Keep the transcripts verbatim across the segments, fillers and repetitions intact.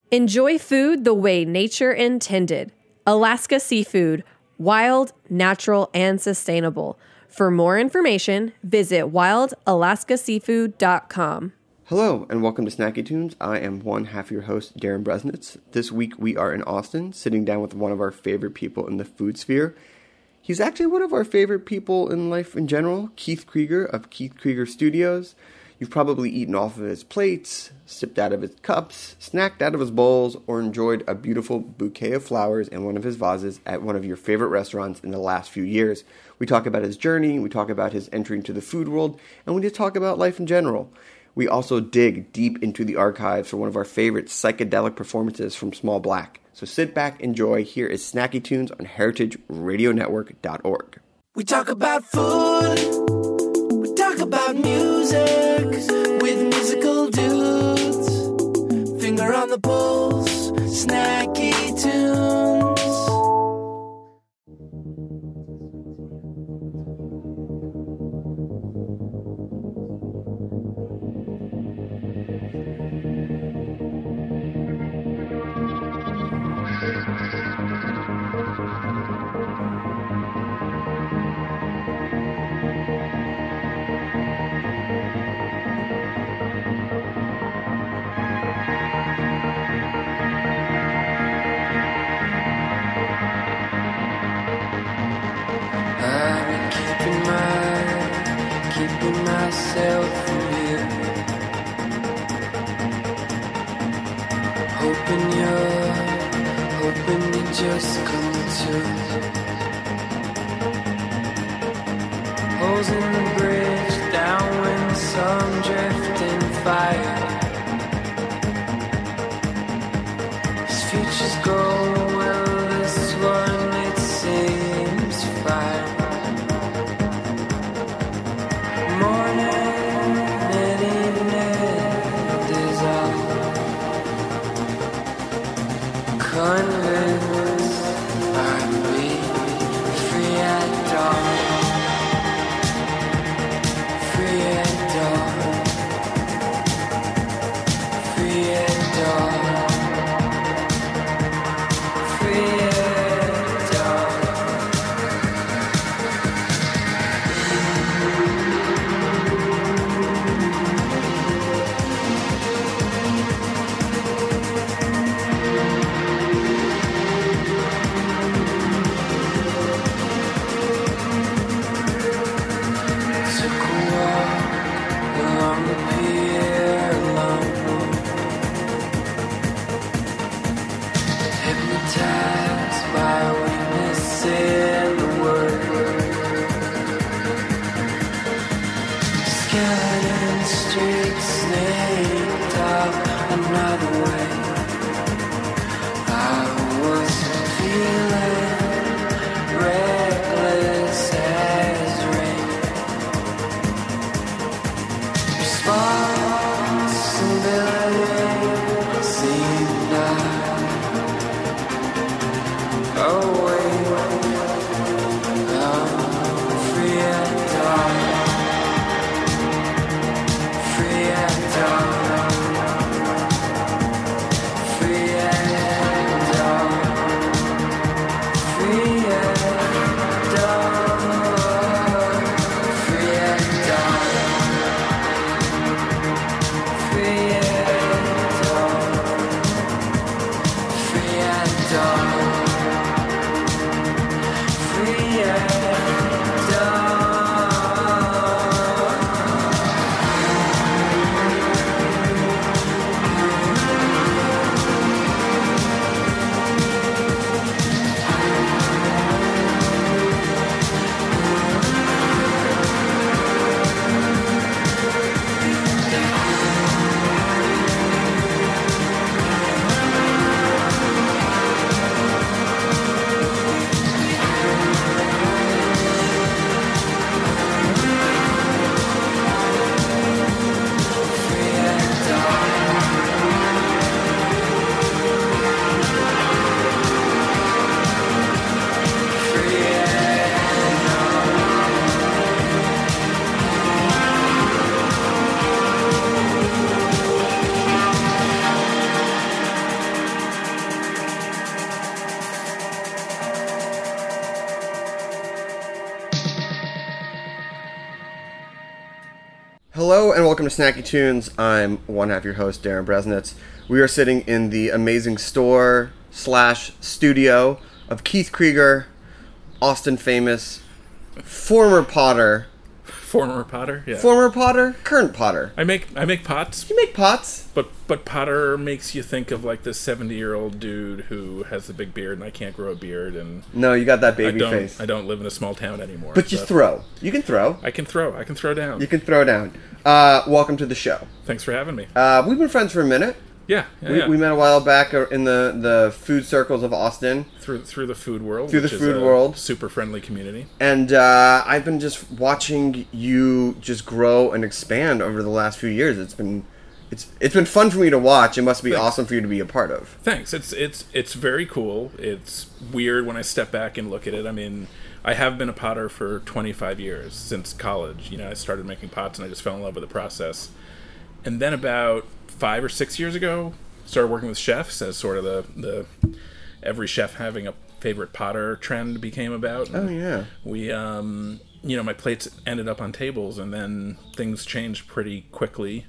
Enjoy food the way nature intended. Alaska Seafood, wild, natural, and sustainable. For more information, visit wild alaska seafood dot com. Hello, and welcome to Snacky Tunes. I am one half your host, Darren Bresnitz. This week we are in Austin, sitting down with one of our favorite people in the food sphere. He's actually one of our favorite people in life in general, Keith Krieger of Keith Krieger Studios. You've probably eaten off of his plates, sipped out of his cups, snacked out of his bowls, or enjoyed a beautiful bouquet of flowers in one of his vases at one of your favorite restaurants in the last few years. We talk about his journey, we talk about his entry into the food world, and we just talk about life in general. We also dig deep into the archives for one of our favorite psychedelic performances from Small Black. So sit back, enjoy. Here is Snacky Tunes on heritage radio network dot org. We talk about food. We talk about music with musical dudes. Finger on the pulse, Snacky Tunes. Myself from you, hoping you're, hoping you just come to. Holes in the bridge, downwind, some drifting fire. This future's gold, well, this one it seems fine. Convinced by me, free at dawn, free at dawn, free at dawn, free at dawn. Hello and welcome to Snacky Tunes. I'm one half your host, Darren Bresnitz. We are sitting in the amazing store slash studio of Keith Krieger, Austin famous, former potter. Former potter, yeah. Former potter, current potter. I make I make pots, You make pots. but but potter makes you think of like this seventy-year-old dude who has the big beard, and I can't grow a beard, and No, you got that I baby don't face. I don't live in a small town anymore. But you so throw. You can throw. I can throw. I can throw down. You can throw down. Uh, welcome to the show. Thanks for having me. Uh, we've been friends for a minute. Yeah, yeah, We, yeah. we met a while back in the, the food circles of Austin. through through the food world. Through the which is food a world. super friendly community. And uh, I've been just watching you just grow and expand over the last few years. It's been it's it's been fun for me to watch. It must be Thanks. awesome for you to be a part of. Thanks. It's it's it's very cool. It's weird when I step back and look at it. I mean, I have been a potter for twenty-five years since college. You know, I started making pots and I just fell in love with the process. And then about five or six years ago, started working with chefs as sort of the the every chef having a favorite potter trend became about. Oh yeah. We um you know, my plates ended up on tables, and then things changed pretty quickly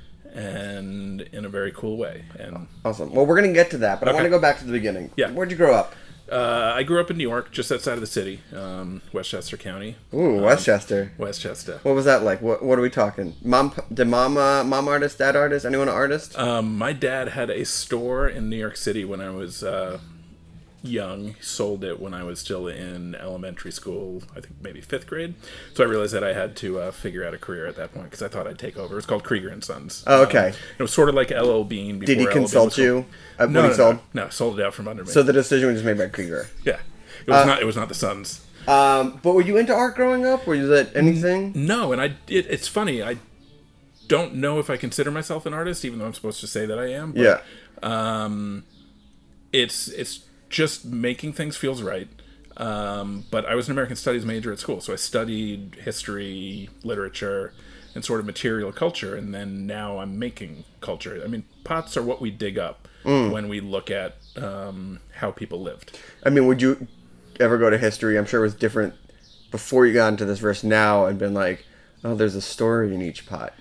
and in a very cool way. And Awesome. Well, we're gonna get to that, but I Okay. want to go back to the beginning. Yeah. Where'd you grow up? Uh, I grew up in New York, just outside of the city, um, Westchester County. Ooh, Westchester. Westchester. What was that like? What What are we talking? Mom, did mom, uh, mom artist, dad artist, anyone an artist? Um, my dad had a store in New York City when I was uh, young. He sold it when I was still in elementary school, I think maybe fifth grade. So I realized that I had to uh, figure out a career at that point because I thought I'd take over. It was called Krieger and Sons. Oh, okay. Um, it was sort of like L L Bean. Before Did he L L Bean consult was called- you uh, No, when no, he sold? no, no, sold it out from under me. So the decision was made by Krieger. yeah, it was Uh, not. It was not the Sons. Um, but were you into art growing up? Were you that anything? No, and I. It, it's funny. I don't know if I consider myself an artist, even though I'm supposed to say that I am. But, Yeah. Um, it's it's just making things feels right. Um, but I was an American Studies major at school, so I studied history, literature, and sort of material culture, and then now I'm making culture. I mean, pots are what we dig up when we look at um, how people lived. I mean, would you ever go to history? I'm sure it was different before you got into this verse now and been like, oh, there's a story in each pot.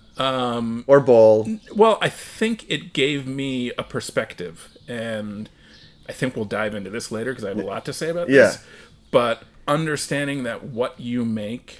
Um, or bowl. Well, I think it gave me a perspective, and I think we'll dive into this later because I have a lot to say about Yeah. this. But understanding that what you make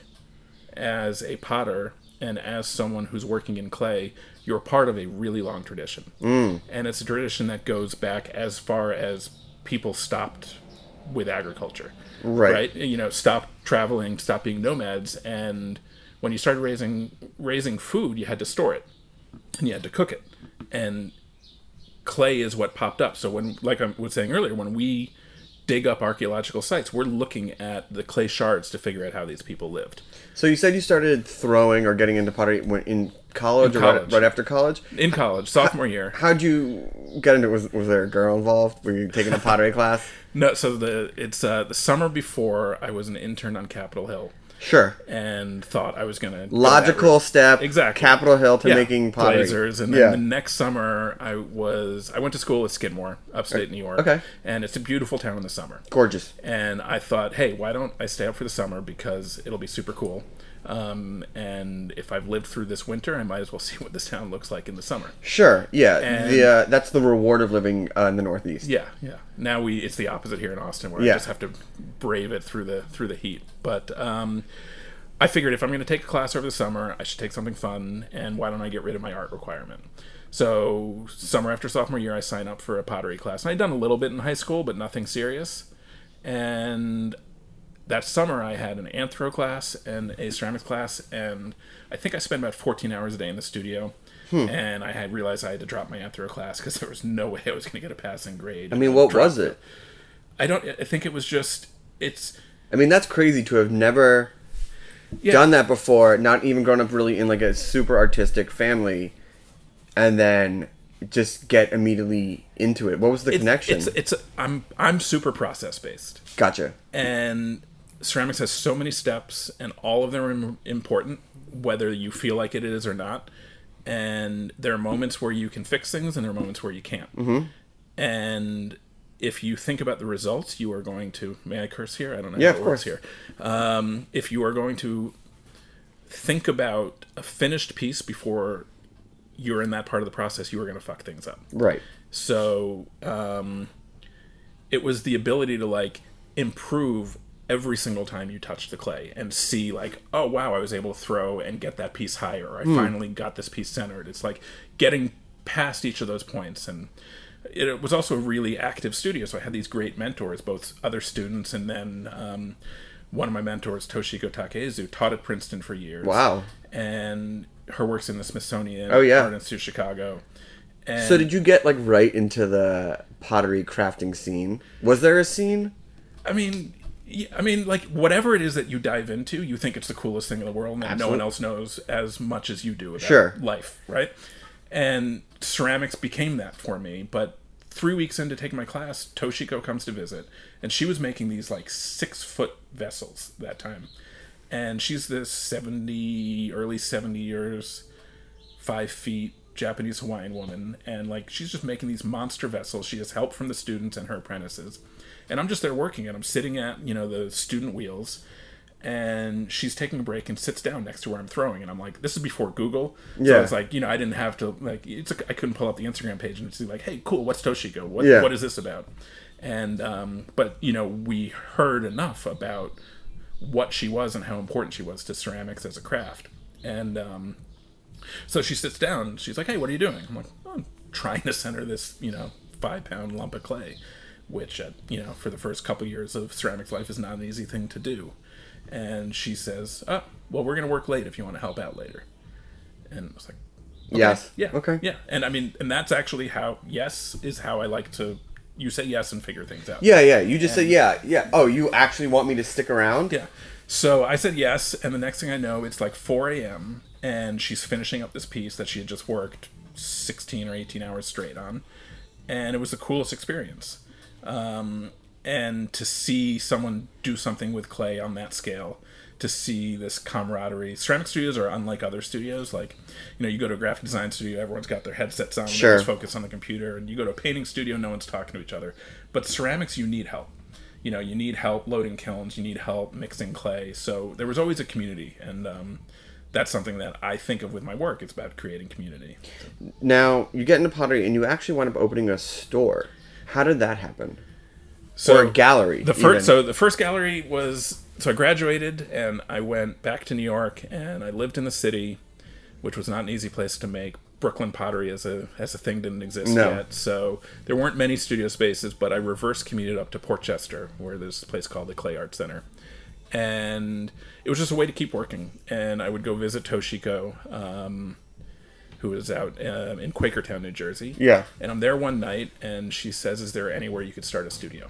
as a potter and as someone who's working in clay, you're part of a really long tradition. Mm. And it's a tradition that goes back as far as people stopped with agriculture. Right. Right? You know, stopped traveling, stopped being nomads, and when you started raising raising food, you had to store it and you had to cook it. And clay is what popped up. So when, like I was saying earlier, when we dig up archaeological sites, we're looking at the clay shards to figure out how these people lived. So you said you started throwing or getting into pottery when- in college In or right, college. right after college? In college, sophomore year. How'd you get into it? Was, was there a girl involved? Were you taking a pottery class? No, so the it's uh, the summer before I was an intern on Capitol Hill Sure. and thought I was gonna go Logical that route. step. Exactly. Capitol Hill to Yeah, making pottery. Blazers, and then yeah. the next summer I was I went to school at Skidmore, upstate New York. Okay. And it's a beautiful town in the summer. Gorgeous. And I thought, hey, why don't I stay up for the summer because it'll be super cool. Um, and if I've lived through this winter, I might as well see what this town looks like in the summer. Sure. Yeah. And- the uh, that's the reward of living uh, in the Northeast. Yeah, yeah. Now we it's the opposite here in Austin, where Yeah. I just have to brave it through the through the heat. But um, I figured if I'm going to take a class over the summer, I should take something fun, and why don't I get rid of my art requirement? So summer after sophomore year, I signed up for a pottery class. And I'd done a little bit in high school, but nothing serious. And that summer, I had an anthro class and a ceramics class, and I think I spent about fourteen hours a day in the studio. Hmm. And I had realized I had to drop my anthro class because there was no way I was going to get a passing grade. I mean, what Dropped was it? I don't. I think it was just. It's I mean, that's crazy to have never yeah, done that before, not even grown up really in like a super artistic family, and then just get immediately into it. What was the it's, connection? It's. It's. I'm. I'm super process based, Gotcha. and ceramics has so many steps, and all of them are im- important, whether you feel like it is or not. And there are moments where you can fix things, and there are moments where you can't. Mm-hmm. And if you think about the results, you are going to. May I curse here? I don't know Yeah, how of it works course. here. Um, if you are going to think about a finished piece before you're in that part of the process. You were going to fuck things up. Right. So um, it was the ability to like improve every single time you touch the clay and see like, oh wow, I was able to throw and get that piece higher. Or I mm. finally got this piece centered. It's like getting past each of those points. And it was also a really active studio, so I had these great mentors, both other students and then um, one of my mentors, Toshiko Takezu, taught at Princeton for years. Wow. And her work's in the Smithsonian oh, yeah. Art Institute of Chicago. And so did you get like right into the pottery crafting scene? Was there a scene? I mean, yeah, I mean, like whatever it is that you dive into, you think it's the coolest thing in the world, and Absolutely. no one else knows as much as you do about sure. life, right? And ceramics became that for me. But three weeks into taking my class, Toshiko comes to visit, and she was making these like six foot vessels that time. And she's this seventy, early seventy years, five feet Japanese Hawaiian woman, and like she's just making these monster vessels. She has help from the students and her apprentices, and I'm just there working, and I'm sitting at you know the student wheels, and she's taking a break and sits down next to where I'm throwing, and I'm like, this is before Google, so yeah. it's like you know I didn't have to like it's a, I couldn't pull up the Instagram page and see like, hey, cool, what's Toshiko? What yeah. what is this about? And um, but you know we heard enough about what she was and how important she was to ceramics as a craft, and um, so she sits down. She's like, "Hey, what are you doing?" I'm like, oh, "I'm trying to center this, you know, five pound lump of clay," which, uh, you know, for the first couple years of ceramics life is not an easy thing to do. And she says, "Oh, well, we're gonna work late if you want to help out later." And I was like, okay, "Yes, yeah, okay, yeah." And I mean, and that's actually how yes is how I like to. You say yes and figure things out. Yeah, yeah. You just and, say yeah, yeah. Oh, you actually want me to stick around? Yeah. So I said yes, and the next thing I know, it's like four a.m. and she's finishing up this piece that she had just worked sixteen or eighteen hours straight on, and it was the coolest experience. Um, and to see someone do something with clay on that scale, to see this camaraderie. Ceramic studios are unlike other studios. Like, you know, you go to a graphic design studio, everyone's got their headsets on, sure. they're just focused on the computer. And you go to a painting studio, no one's talking to each other. But ceramics, you need help. You know, you need help loading kilns, you need help mixing clay. So there was always a community, and um, that's something that I think of with my work. It's about creating community. Now, you get into pottery, and you actually wind up opening a store. How did that happen? So or a gallery. The first, so the first gallery was, so I graduated, and I went back to New York, and I lived in the city, which was not an easy place to make. Brooklyn pottery as a as a thing didn't exist no. yet, so there weren't many studio spaces. But I reverse commuted up to Portchester, where there's a place called the Clay Art Center, and it was just a way to keep working. And I would go visit Toshiko, um, who was out uh, in Quakertown, New Jersey. Yeah, and I'm there one night, and she says, "Is there anywhere you could start a studio?"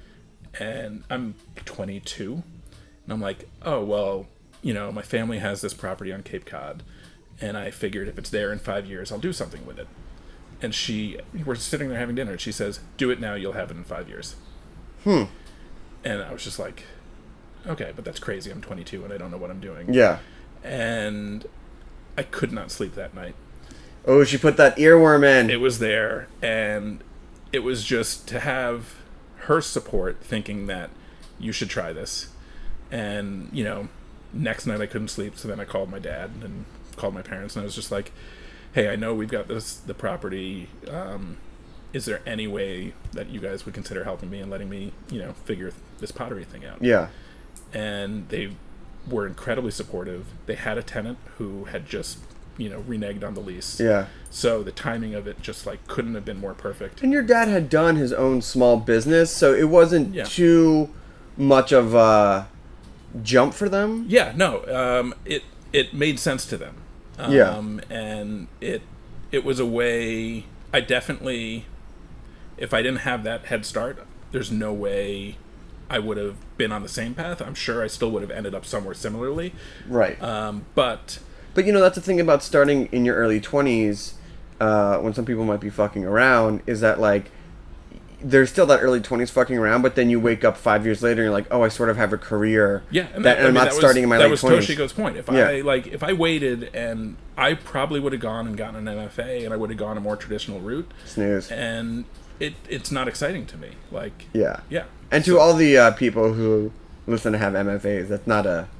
And I'm twenty-two, and I'm like, "Oh well, you know, my family has this property on Cape Cod." And I figured if it's there in five years, I'll do something with it. And she, we're sitting there having dinner, and she says, "Do it now, you'll have it in five years." Hmm. And I was just like, okay, but that's crazy. I'm twenty-two, and I don't know what I'm doing. Yeah. And I could not sleep that night. Oh, she put that earworm in. It was there, and it was just to have her support, thinking that you should try this. And, you know, next night I couldn't sleep, so then I called my dad, and called my parents, and I was just like, "Hey, I know we've got this the property. Um, is there any way that you guys would consider helping me and letting me, you know, figure this pottery thing out?" Yeah. And they were incredibly supportive. They had a tenant who had just, you know, reneged on the lease. Yeah. So the timing of it just like couldn't have been more perfect. And your dad had done his own small business, so it wasn't yeah. too much of a jump for them. Yeah. No. Um, it it made sense to them. Um, yeah. And it it was a way, I definitely, if I didn't have that head start, there's no way I would have been on the same path. I'm sure I still would have ended up somewhere similarly. Right. Um, but... But, you know, that's the thing about starting in your early twenties, uh, when some people might be fucking around, is that, like, there's still that early twenties fucking around, but then you wake up five years later and you're like, oh, I sort of have a career. Yeah, and, that, that, and I'm I mean, not starting was, in my that late was twenties. Toshiko's point. If yeah. I like, if I waited, and I probably would have gone and gotten an M F A, and I would have gone a more traditional route. Snooze. And it it's not exciting to me. Like, yeah, yeah. And to so, all the uh, people who listen to have M F As, that's not a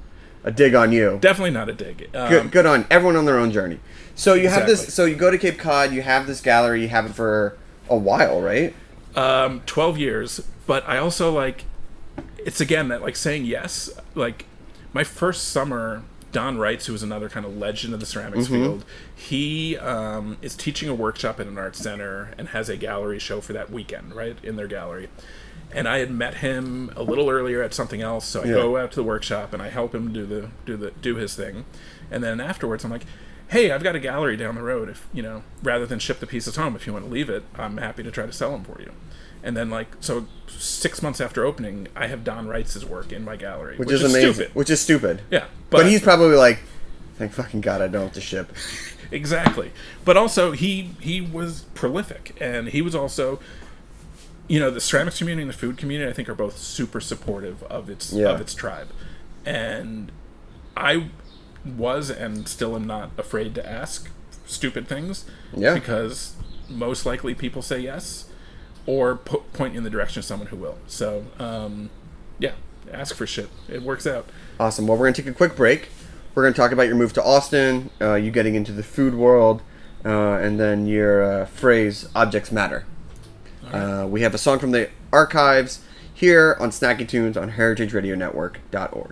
a dig on you. Definitely not a dig. Um, Good, good on everyone on their own journey. So you have Exactly. this. So you go to Cape Cod. You have this gallery. You have it for a while, right? Um, twelve years, but I also like, it's again that like saying yes. Like my first summer, Don Reitz, who was another kind of legend of the ceramics Mm-hmm. field, he um, is teaching a workshop at an art center and has a gallery show for that weekend, right, in their gallery. And I had met him a little earlier at something else, so I Yeah. go out to the workshop and I help him do the do the do his thing, and then afterwards I'm like, hey, I've got a gallery down the road. If you know, rather than ship the pieces home, if you want to leave it, I'm happy to try to sell them for you. And then, like, so six months after opening, I have Don Reitz's work in my gallery, Which, which, is, amazing. stupid. Which is stupid. Yeah, But, he's probably like, thank fucking God I don't have to ship. exactly. But also, he he was prolific, and he was also, you know, the ceramics community and the food community, I think, are both super supportive of its Yeah. of its tribe. And I was and still am not afraid to ask stupid things, Yeah. because most likely people say yes, or po- point you in the direction of someone who will. So, um, yeah, ask for shit. It works out. Awesome. Well, we're going to take a quick break. We're going to talk about your move to Austin, uh, you getting into the food world, uh, and then your uh, phrase, objects matter. Uh, we have a song from the archives here on Snacky Tunes on heritage radio network dot org.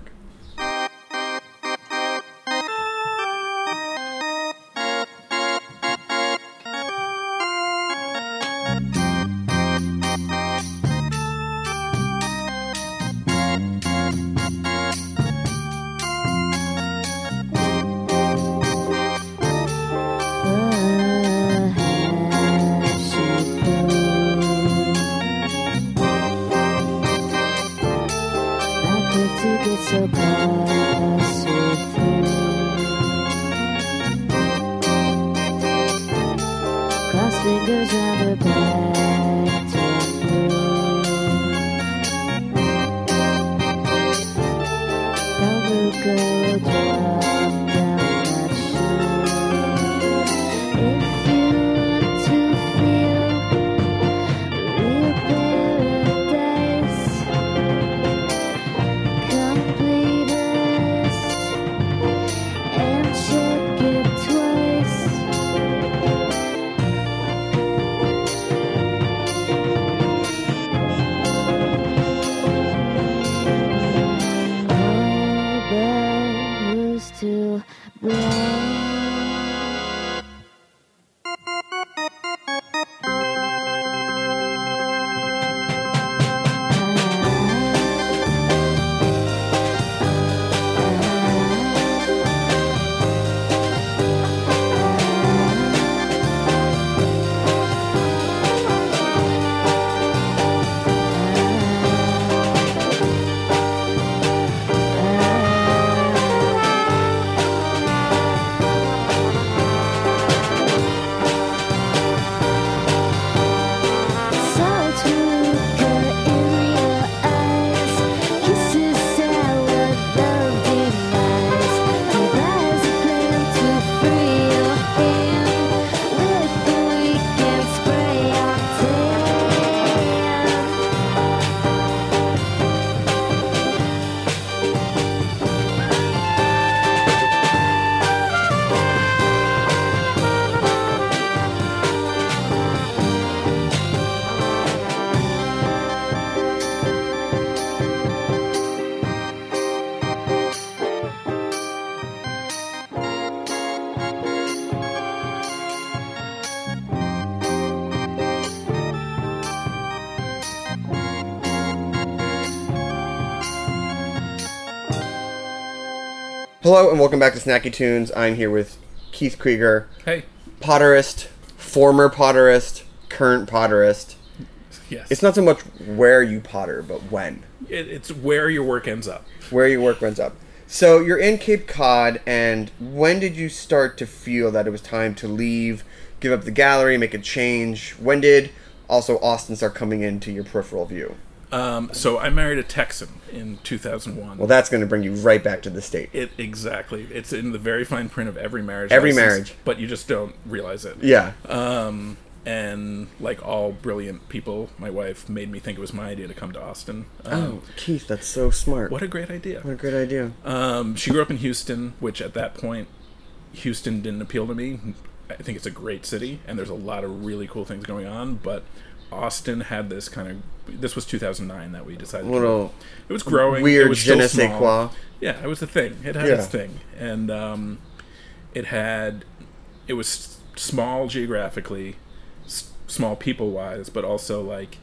So close with you. Cross fingers and her back to blue. Probably go drop down that shoe. If you want to feel real paradise, complete a list and check it twice. Oh, but who's to blame? Hello and welcome back to Snacky Tunes. I'm here with Keith Krieger, Hey, potterist, former potterist, current potterist. yes. It's not so much where you potter, but when. It, it's where your work ends up. Where your work runs up. So you're in Cape Cod, and when did you start to feel that it was time to leave, give up the gallery, make a change? When did also Austin start coming into your peripheral view? Um, so I married a Texan in two thousand one. Well, that's going to bring you right back to the state. It exactly. It's in the very fine print of every marriage. Every license, marriage. but you just don't realize it. Yeah. Um, and like all brilliant people, my wife made me think it was my idea to come to Austin. Oh, Um, Keith, that's so smart. what a great idea! What a great idea. Um, she grew up in Houston, which at that point, Houston didn't appeal to me. I think it's a great city, and there's a lot of really cool things going on, but Austin had this kind of... This was two thousand nine that we decided A little to... It was growing. weird it was je still ne sais small. quoi. Yeah, it was the thing. It had Yeah. its thing. And um, it had... It was small geographically, s- small people-wise, but also, like,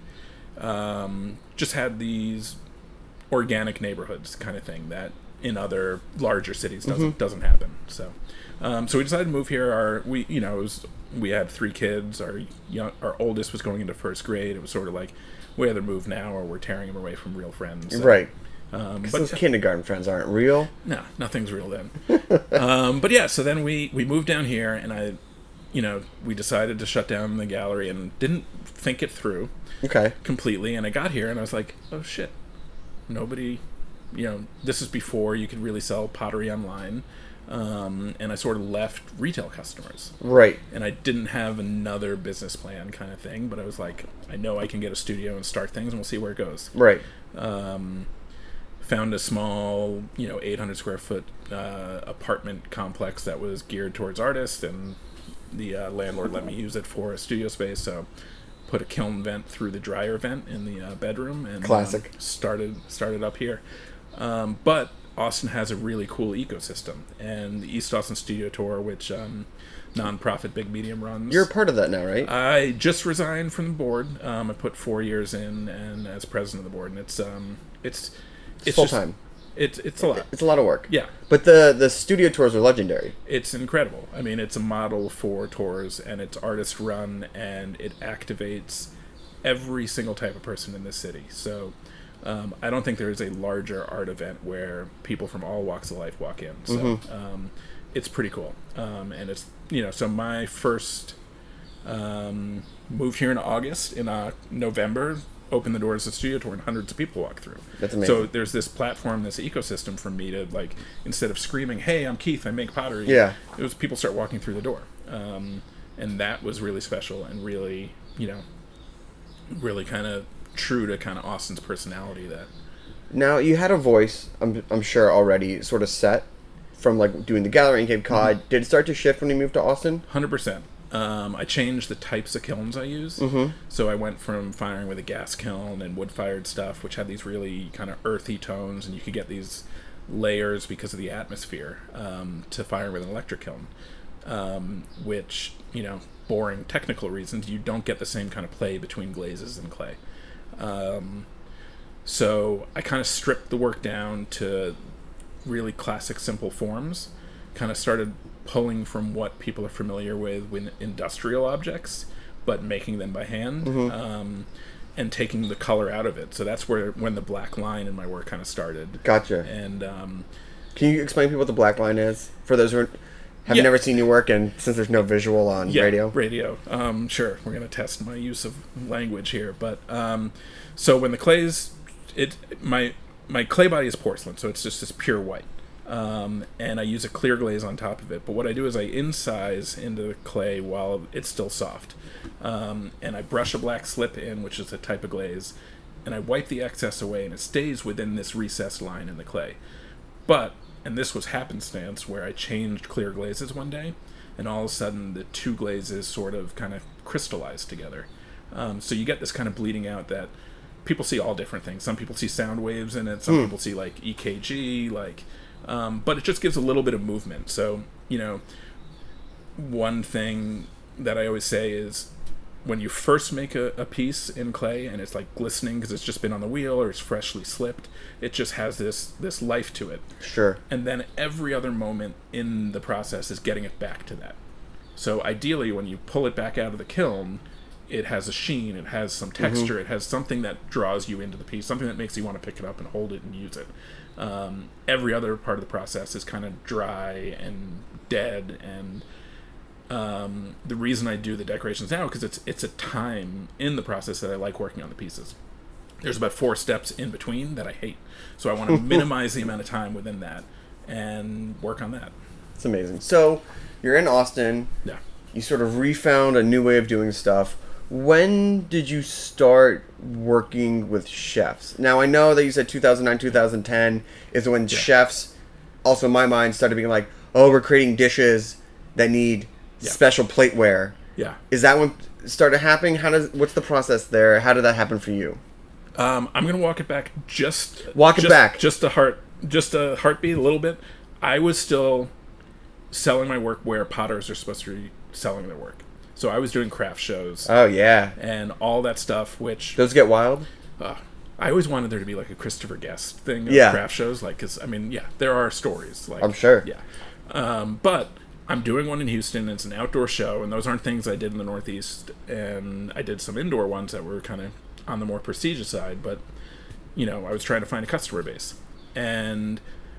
um, just had these organic neighborhoods kind of thing that in other larger cities doesn't Mm-hmm. doesn't happen. So, um, so we decided to move here. Our we you know it was we had three kids. Our young our oldest was going into first grade. It was sort of like we either move now or we're tearing him away from real friends. So, Right. Um, Because but those kindergarten friends aren't real. no, nothing's real then. um, but yeah, so then we, we moved down here, and I, you know, we decided to shut down the gallery and didn't think it through Okay. completely. And I got here, and I was like, oh shit, nobody, you know, this is before you could really sell pottery online. Um, and I sort of left retail customers. Right. And I didn't have another business plan kind of thing, but I was like, I know I can get a studio and start things, and we'll see where it goes. Right. Um, found a small, you know, eight hundred square foot uh, apartment complex that was geared towards artists, and the uh, landlord let me use it for a studio space. So, put a kiln vent through the dryer vent in the uh, bedroom, and Classic. um, started started up here. Um, but Austin has a really cool ecosystem, and the East Austin Studio Tour, which um, nonprofit Big Medium runs. You're a part of that now, right? I just resigned from the board. Um, I put four years in, and as president of the board, and it's um, it's it's full just- time. It's it's a lot. It's a lot of work. Yeah, But the the studio tours are legendary. it's incredible. I mean, it's a model for tours, and it's artist run, and it activates every single type of person in this city. So. Um, I don't think there is a larger art event where people from all walks of life walk in. So Mm-hmm. um, it's pretty cool. Um, and it's, you know, so my first um, moved here in August. In uh, November, opened the doors of the studio tour, and hundreds of people walk through. That's amazing. So there's this platform, this ecosystem for me to, like, instead of screaming, hey, I'm Keith, I make pottery. Yeah. It was people start walking through the door. Um, and that was really special and really, you know, really kind of true to kind of Austin's personality. That Now, you had a voice, I'm, I'm sure, already sort of set from, like, doing the gallery in Cape Cod. Mm-hmm. Did it start to shift when you moved to Austin? one hundred percent. Um, I changed the types of kilns I use. Mm-hmm. So I went from firing with a gas kiln and wood-fired stuff, which had these really kind of earthy tones, and you could get these layers because of the atmosphere, um, to firing with an electric kiln, um, which, you know, boring technical reasons, you don't get the same kind of play between glazes and clay. Um, so I kind of stripped the work down to really classic, simple forms. Kind of started pulling from what people are familiar with with industrial objects, but making them by hand, um, and taking the color out of it. So that's where when the black line in my work kind of started. Gotcha. And um, Can you explain to people what the black line is? For those who are, have Yeah. never seen your work, and since there's no visual on yeah, radio. radio. Um, sure, we're gonna test my use of language here, but um, so when the clay's, it my my clay body is porcelain, so it's just this pure white, um, and I use a clear glaze on top of it. But what I do is I incise into the clay while it's still soft, um, and I brush a black slip in, which is a type of glaze, and I wipe the excess away, and it stays within this recessed line in the clay. But and this was happenstance where I changed clear glazes one day, and all of a sudden the two glazes sort of kind of crystallized together. Um, so you get this kind of bleeding out that people see all different things. Some people see sound waves in it. Some people see like E K G, like, um, but it just gives a little bit of movement. So, you know, one thing that I always say is when you first make a, a piece in clay and it's like glistening because it's just been on the wheel or it's freshly slipped, it just has this this life to it. Sure. And then every other moment in the process is getting it back to that. So ideally, when you pull it back out of the kiln, it has a sheen, it has some texture, it has something that draws you into the piece, something that makes you want to pick it up and hold it and use it. Um, every other part of the process is kind of dry and dead, and um, the reason I do the decorations now because it's it's a time in the process that I like working on the pieces. There's about four steps in between that I hate, so I want to minimize the amount of time within that and work on that. It's amazing. So, you're in Austin. Yeah. You sort of refound a new way of doing stuff. When did you start working with chefs? Now, I know that you said two thousand nine, two thousand ten is when Yeah. chefs, also in my mind, started being like, oh, we're creating dishes that need Yeah. special plateware. Yeah. Is that when it started happening? How does what's the process there? How did that happen for you? Um, I'm gonna walk it back just Walk it just, back. just a heart, just a heartbeat, a little bit. I was still selling my work where potters are supposed to be selling their work. So I was doing craft shows Oh yeah, and all that stuff, which those get wild. uh, I always wanted there to be like a Christopher Guest thing of Yeah. craft shows, like because I mean, yeah, there are stories. Like I'm sure. yeah, um, but I'm doing one in Houston. It's an outdoor show, and those aren't things I did in the Northeast. And I did some indoor ones that were kind of on the more prestigious side, but you know, I was trying to find a customer base, and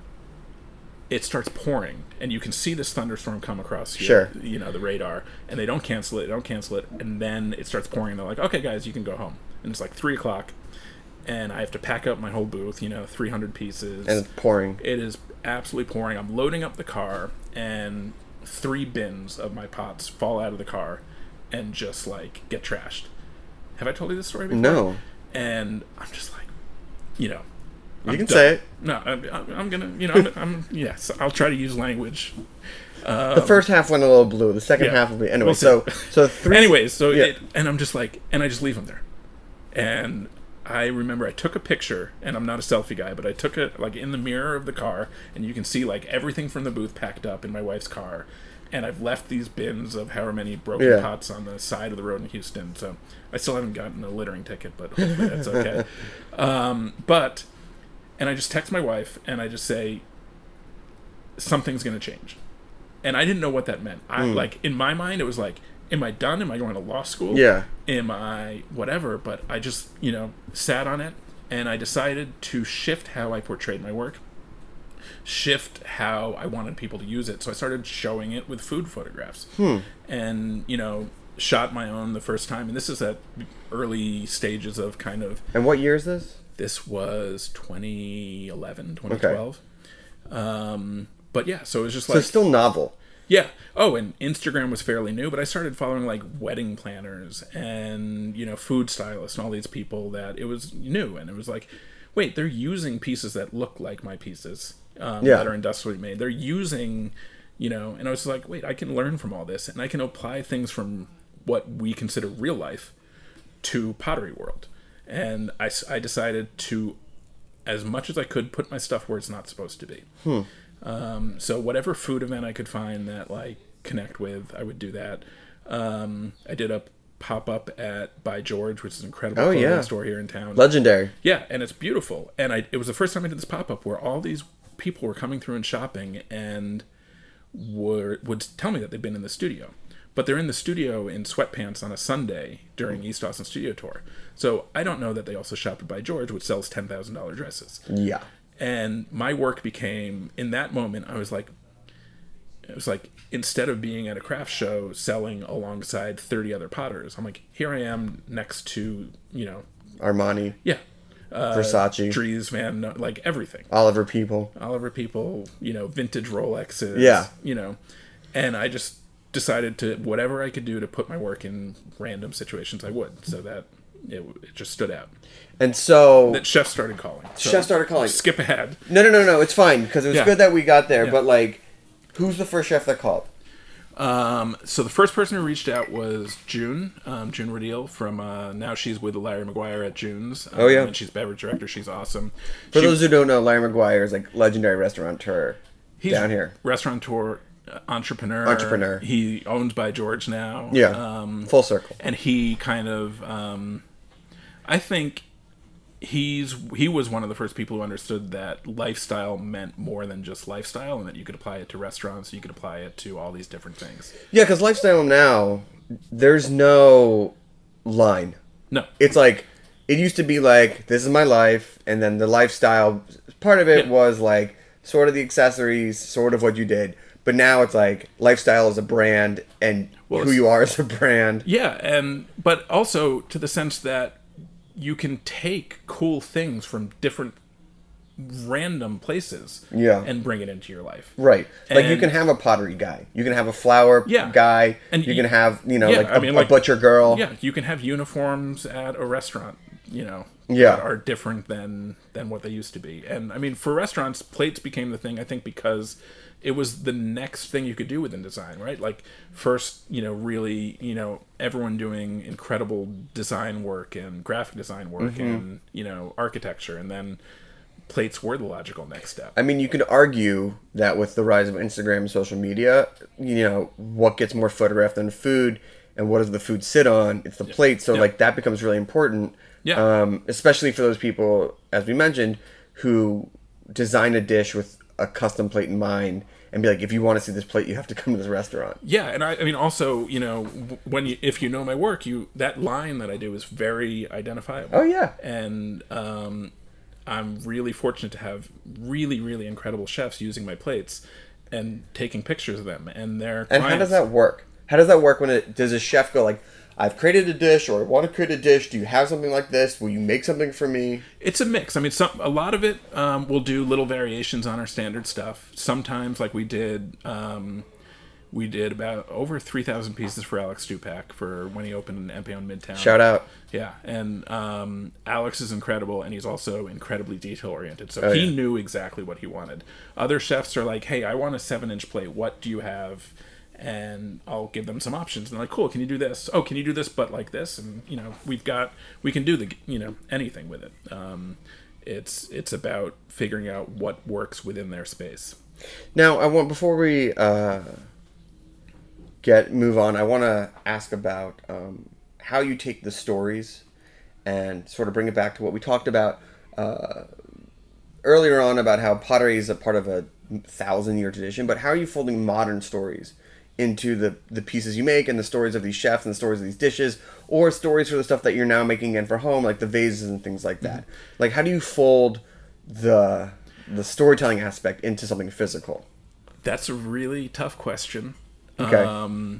it starts pouring, and you can see this thunderstorm come across your, Sure. you know, the radar, and they don't cancel it, they don't cancel it, and then it starts pouring, and they're like, okay, guys, you can go home. And it's like three o'clock, and I have to pack up my whole booth, you know, three hundred pieces. And it's pouring. It is absolutely pouring. I'm loading up the car, and three bins of my pots fall out of the car and just, like, get trashed. Have I told you this story before? No. And I'm just like, you know, You I'm can done. say it. No, I'm, I'm, I'm gonna, you know, I'm, I'm yes, I'll try to use language. The first half went a little blue. The second yeah. half will be anyway. We'll see. so so three. Anyways, so Yeah. it, and I'm just like, and I just leave them there. And I remember I took a picture, and I'm not a selfie guy, but I took it like in the mirror of the car, and you can see like everything from the booth packed up in my wife's car. And I've left these bins of however many broken Yeah. pots on the side of the road in Houston. So I still haven't gotten a littering ticket, but hopefully that's okay. um, but, and I just text my wife, and I just say, something's going to change. And I didn't know what that meant. I like in my mind, it was like, am I done? Am I going to law school? Yeah. Am I whatever? But I just, you know, sat on it, and I decided to shift how I portrayed my work, shift how I wanted people to use it. So I started showing it with food photographs, and you know, shot my own the first time. And this is at early stages of kind of. And what year is this? This was twenty eleven, twenty twelve. Um, but yeah, so it was just So like it's still novel. yeah. Oh, and Instagram was fairly new, but I started following like wedding planners and, you know, food stylists and all these people that it was new. And it was like, wait, they're using pieces that look like my pieces um, Yeah. that are industrially made. They're using, you know, and I was like, wait, I can learn from all this, and I can apply things from what we consider real life to pottery world. And I, s- I decided to, as much as I could, put my stuff where it's not supposed to be. Hmm. Um, so whatever food event I could find that like connect with, I would do that. Um, I did a pop up at By George, which is an incredible Oh, clothing yeah. store here in town. Legendary. Yeah, and it's beautiful. And I it was the first time I did this pop up where all these people were coming through and shopping and were would tell me that they've been in the studio. But they're in the studio in sweatpants on a Sunday during East Austin Studio Tour. So I don't know that they also shop at By George, which sells ten thousand dollars dresses. Yeah. And my work became, in that moment, I was like, it was like, instead of being at a craft show selling alongside thirty other potters, I'm like, here I am next to, you know, Armani, yeah, uh, Versace, Dries Van, No- like everything. Oliver People. Oliver People, you know, vintage Rolexes, Yeah. you know, and I just decided to, whatever I could do to put my work in random situations, I would, so that it, it just stood out. And so That chef started calling. So chef started calling. Skip ahead. No, no, no, no. It's fine because it was Yeah. good that we got there. Yeah. But like, who's the first chef that called? Um, so the first person who reached out was June, um, June Radiel from, uh, now she's with Larry McGuire at June's. Um, Oh, yeah. And she's beverage director. She's awesome. For She- those who don't know, Larry McGuire is like legendary restaurateur he's down here. Restaurateur, uh, entrepreneur. Entrepreneur. He owns By George now. Yeah. Um, Full circle. and he kind of, um, I think he's, he was one of the first people who understood that lifestyle meant more than just lifestyle, and that you could apply it to restaurants, you could apply it to all these different things. Yeah, because lifestyle now, there's no line. No. It's like, it used to be like, this is my life, and then the lifestyle part of it Yeah. was like, sort of the accessories, sort of what you did. But now it's like, lifestyle is a brand, and Well, who it's- you are is a brand. Yeah, and but also to the sense that you can take cool things from different random places Yeah. and bring it into your life. Right. Like you And- can have a pottery guy. You can have a flower Yeah. guy. And you you- can have, you know, Yeah, like, I a, mean, a like- butcher girl. Yeah, you can have uniforms at a restaurant, you know, Yeah. that are different than than what they used to be. And I mean, for restaurants, plates became the thing, I think, because it was the next thing you could do within design, right? Like first, you know, really, you know, everyone doing incredible design work and graphic design work Mm-hmm. and, you know, architecture, and then plates were the logical next step. I mean, you could argue that with the rise of Instagram and social media, you know, what gets more photographed than food and what does the food sit on? It's the plate. So, Yeah. like, that becomes really important. Yeah. Um, especially for those people, as we mentioned, who design a dish with a custom plate in mind and be like, if you want to see this plate, you have to come to this restaurant. Yeah, and I, I mean, also, you know, w- when you, if you know my work, you that line that I do is very identifiable. Oh, yeah. And um, I'm really fortunate to have really, really incredible chefs using my plates and taking pictures of them and their And how clients. does that work? How does that work when it does a chef go like, I've created a dish or I want to create a dish. Do you have something like this? Will you make something for me? It's a mix. I mean, some a lot of it um, we'll do little variations on our standard stuff. Sometimes, like we did, um, we did about over three thousand pieces for Alex Stupak for when he opened in M P O in Midtown. Shout out. Yeah, and um, Alex is incredible, and he's also incredibly detail oriented. So Oh, he yeah. knew exactly what he wanted. Other chefs are like, "Hey, I want a seven inch plate. What do you have?" And I'll give them some options. And they're like, "Cool, can you do this? Oh, can you do this, but like this?" And you know, we've got we can do the you know anything with it. Um, it's it's about figuring out what works within their space. Now, I want before we uh, get move on, I want to ask about um, how you take the stories and sort of bring it back to what we talked about uh, earlier on about how pottery is a part of a thousand year tradition, but how are you folding modern stories into the, the pieces you make and the stories of these chefs and the stories of these dishes, or stories for the stuff that you're now making again for home, like the vases and things like that? Like, how do you fold the the storytelling aspect into something physical? That's a really tough question. Okay. Um,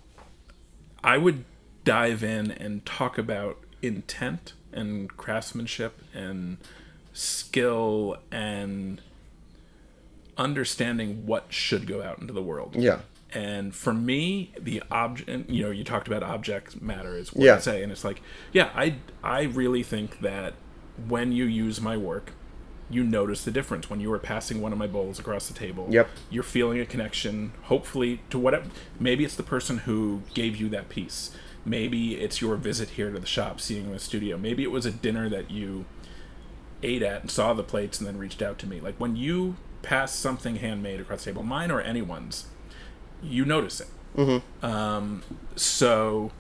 I would dive in and talk about intent and craftsmanship and skill and understanding what should go out into the world. Yeah. And for me, the object, you know, you talked about object matter is what Yeah. I say. And it's like, yeah, I, I really think that when you use my work, you notice the difference. When you are passing one of my bowls across the table, Yep. you're feeling a connection, hopefully, to whatever. Maybe it's the person who gave you that piece. Maybe it's your visit here to the shop, seeing you in the studio. Maybe it was a dinner that you ate at and saw the plates and then reached out to me. Like, when you pass something handmade across the table, mine or anyone's, you notice it. Mm-hmm. Um, so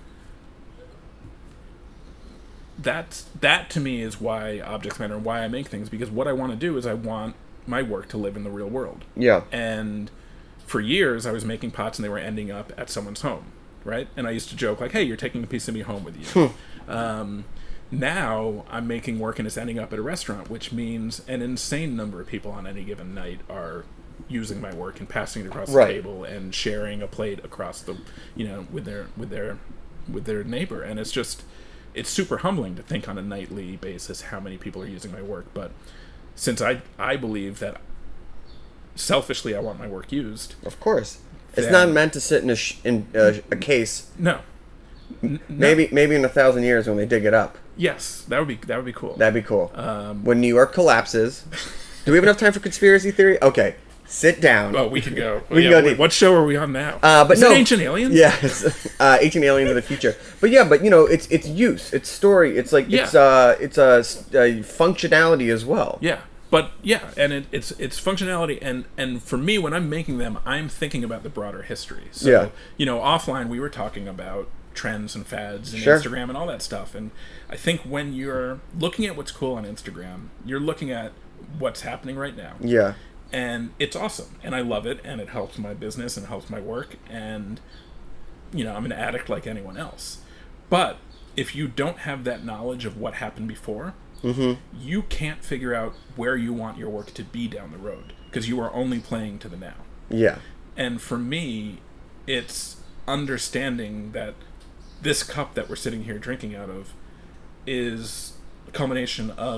that's that to me is why objects matter and why I make things, because what I want to do is I want my work to live in the real world. Yeah. And for years I was making pots and they were ending up at someone's home, right? And I used to joke like, "Hey, you're taking a piece of me home with you." um, now I'm making work and it's ending up at a restaurant, which means an insane number of people on any given night are using my work and passing it across Right. the table and sharing a plate across the, you know, with their with their with their neighbor. And it's just it's super humbling to think on a nightly basis how many people are using my work. But since I I believe that selfishly I want my work used, Of course. It's Then- not meant to sit in a sh- in a, a case. no. N- no. Maybe maybe in a thousand years when they dig it up, Yes, that would be that would be cool. that'd be cool. Um, when New York collapses, do we have enough time for conspiracy theory? Okay, sit down. Oh, we can go. We can yeah, go wait, deep. what show are we on now? Uh, but Is no, it Ancient Aliens? Yes, uh, Ancient Aliens of the future. But yeah, but you know, it's it's use, it's story, it's like it's Yeah. uh it's a uh, functionality as well. Yeah, but yeah, and it, it's it's functionality, and and for me, when I'm making them, I'm thinking about the broader history. So, Yeah. you know, offline we were talking about trends and fads and Sure. Instagram and all that stuff, and I think when you're looking at what's cool on Instagram, you're looking at what's happening right now. Yeah. And it's awesome, and I love it, and it helps my business and helps my work, and you know, I'm an addict like anyone else. But if you don't have that knowledge of what happened before, Mm-hmm. you can't figure out where you want your work to be down the road, because you are only playing to the now. Yeah. And for me, it's understanding that this cup that we're sitting here drinking out of is a culmination of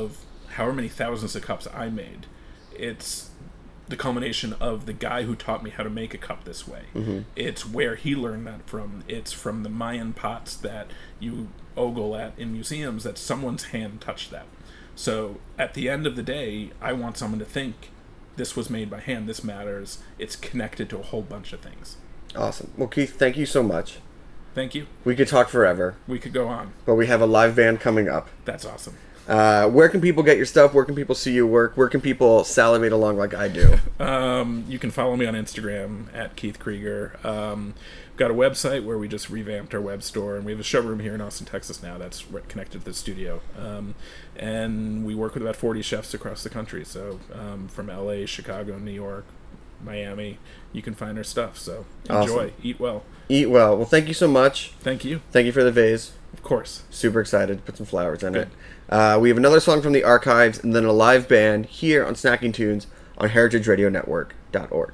however many thousands of cups I made, it's the culmination of the guy who taught me how to make a cup this way. Mm-hmm. It's where he learned that from. It's from the Mayan pots that you ogle at in museums that someone's hand touched that. So at the end of the day, I want someone to think this was made by hand, this matters, it's connected to a whole bunch of things. Awesome. Well, Keith, thank you so much. Thank you. We could talk forever. We could go on. But we have a live band coming up. That's awesome. Uh, where can people get your stuff? Where can people see you work? Where can people salivate along like I do? Um, you can follow me on Instagram at Keith Krieger. Um, we've got a website where we just revamped our web store, and we have a showroom here in Austin, Texas now that's re- connected to the studio. Um, and we work with about forty chefs across the country. So um, from L A, Chicago, New York, Miami, you can find our stuff. So enjoy. Awesome. Eat well. Eat well. Well, thank you so much. Thank you. Thank you for the vase. Of course. Super excited to put some flowers in Good. it. Uh, we have another song from the archives and then a live band here on Snacking Tunes on heritage radio network dot org.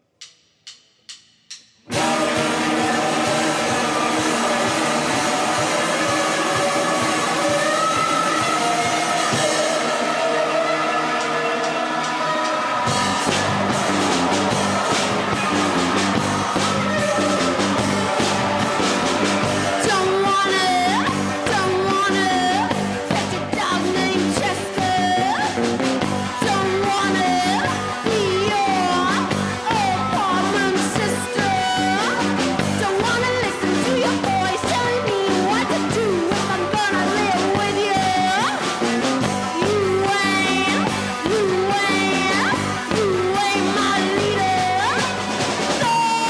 Don't wanna, don't wanna pet a dog named Chester. Don't wanna be your apartment sister. Don't wanna listen to your voice telling me what to do if I'm gonna live with you. You ain't, you ain't, you ain't my leader.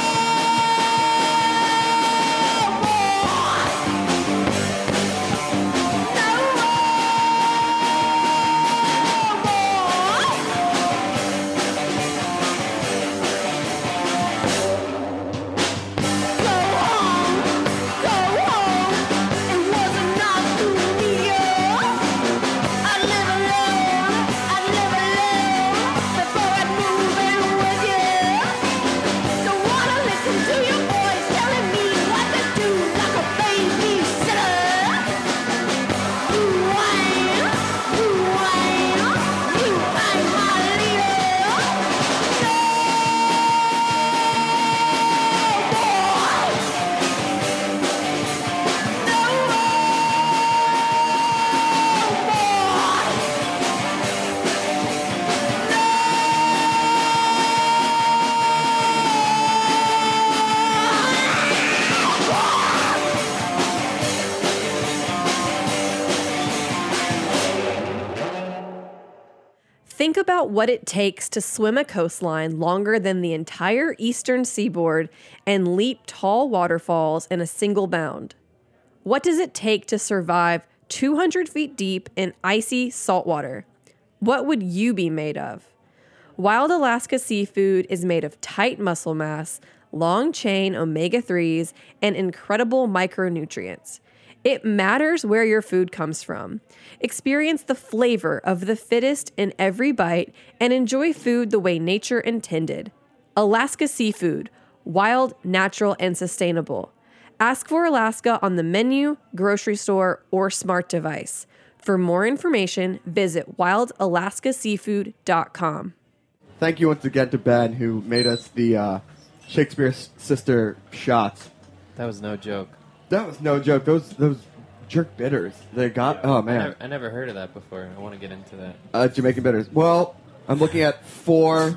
Think about what it takes to swim a coastline longer than the entire eastern seaboard and leap tall waterfalls in a single bound. What does it take to survive two hundred feet deep in icy saltwater? What would you be made of? Wild Alaska Seafood is made of tight muscle mass, long-chain omega threes, and incredible micronutrients. It matters where your food comes from. Experience the flavor of the fittest in every bite and enjoy food the way nature intended. Alaska Seafood, wild, natural, and sustainable. Ask for Alaska on the menu, grocery store, or smart device. For more information, visit wild alaska seafood dot com. Thank you once again to Ben, who made us the uh, Shakespeare Sister shots. That was no joke. That was no joke. Those those jerk bitters. They got. Oh I man. never, I never heard of that before. I want to get into that. Uh, Jamaican bitters. Well, I'm looking at four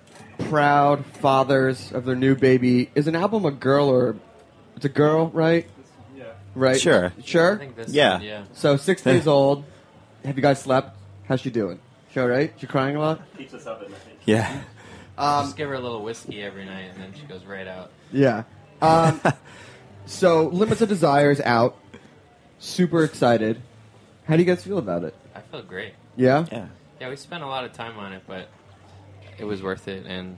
proud fathers of their new baby. Is an album a girl or it's a girl, right? Yeah. Right. Sure. Sure. I think this Yeah. one, yeah. So six days old. Have you guys slept? How's she doing? She all right? She crying a lot? Yeah. Um, Just give her a little whiskey every night, and then she goes right out. Yeah. Um, so Limits of Desire is out. Super excited. How do you guys feel about it? I feel great. Yeah? Yeah. Yeah, we spent a lot of time on it, but it was worth it, and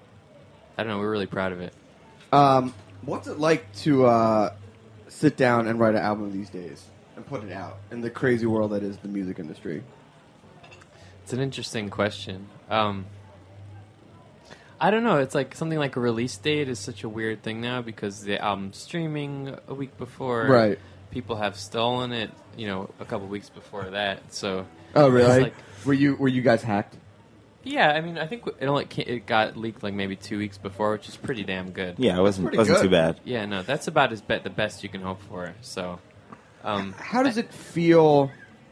I don't know, we're really proud of it. Um, what's it like to uh, sit down and write an album these days and put it out in the crazy world that is the music industry? It's an interesting question. Um, I don't know. It's like something like a release date is such a weird thing now because the album's streaming a week before. Right. people have stolen it. You know, a couple weeks before that. So. Oh, it's really? Like, were you were you guys hacked? yeah, I mean, I think it only ca- it got leaked like maybe two weeks before, which is pretty damn good. Yeah, it wasn't pretty wasn't good. too bad. Yeah, no, that's about as be- the best you can hope for. So. Um, How does it feel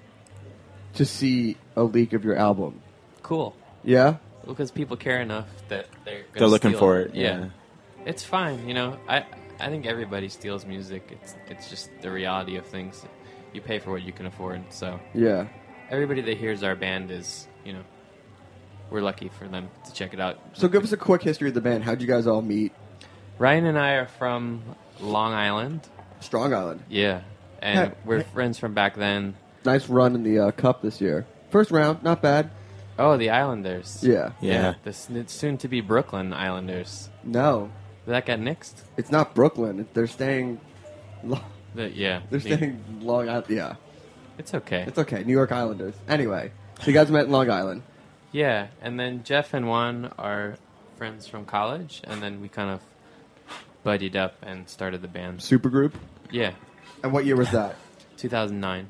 to see a leak of your album? Cool. Yeah? Because people care enough that they're gonna They're looking steal for it. Yeah. Yeah. It's fine, you know. I I think everybody steals music. It's it's just the reality of things. You pay for what you can afford. So Yeah. everybody that hears our band is, you know, we're lucky for them to check it out. So give us a quick history of the band. How'd you guys all meet? Ryan and I are from Long Island. Strong Island. Yeah. And Hey, we're hey. friends from back then. Nice run in the uh, Cup this year. First round, not bad. Oh, the Islanders. Yeah. Yeah. The s- soon to be Brooklyn Islanders. No, That got nixed? it's not Brooklyn. They're staying. Lo- The, yeah. They're the- staying Long Island. Yeah, It's okay. it's okay. New York Islanders. Anyway, so you guys met in Long Island. Yeah, and then Jeff and Juan are friends from college, and then we kind of buddied up and started the band. Supergroup. Yeah, And what year was that? two thousand nine.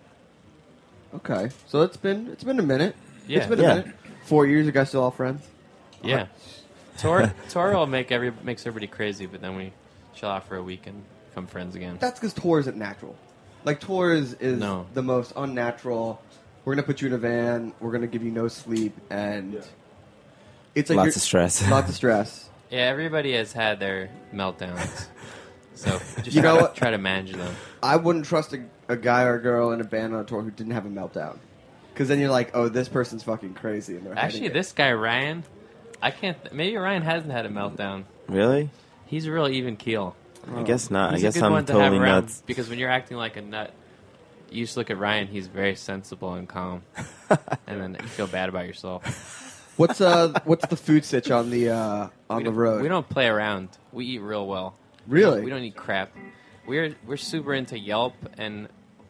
Okay, so it's been it's been a minute. Yeah. It's been a Yeah. minute. Four years. You guys still all friends? Yeah. Tour tour will make every makes everybody crazy, but then we chill out for a week and become friends again. That's because tour isn't natural. Like tour is, is No. the most unnatural. We're gonna put you in a van. We're gonna give you no sleep, and it's like Lots you're- of stress. Lots of stress. Yeah, everybody has had their meltdowns, so just You try, know to, what? try to manage them. I wouldn't trust a, a guy or a girl in a band on a tour who didn't have a meltdown, because then you're like, oh, this person's fucking crazy. And they're hiding Actually, it. this guy Ryan, I can't. Th- maybe Ryan hasn't had a meltdown. Really? He's a real even keel. I guess not. He's I guess a good I'm one to have totally around nuts. because when you're acting like a nut, you just look at Ryan. He's very sensible and calm, and then you feel bad about yourself. What's uh what's the food sitch on the uh, on we the don't- road? We don't play around. We eat real well. Really? We don't eat crap. We're we're super into Yelp and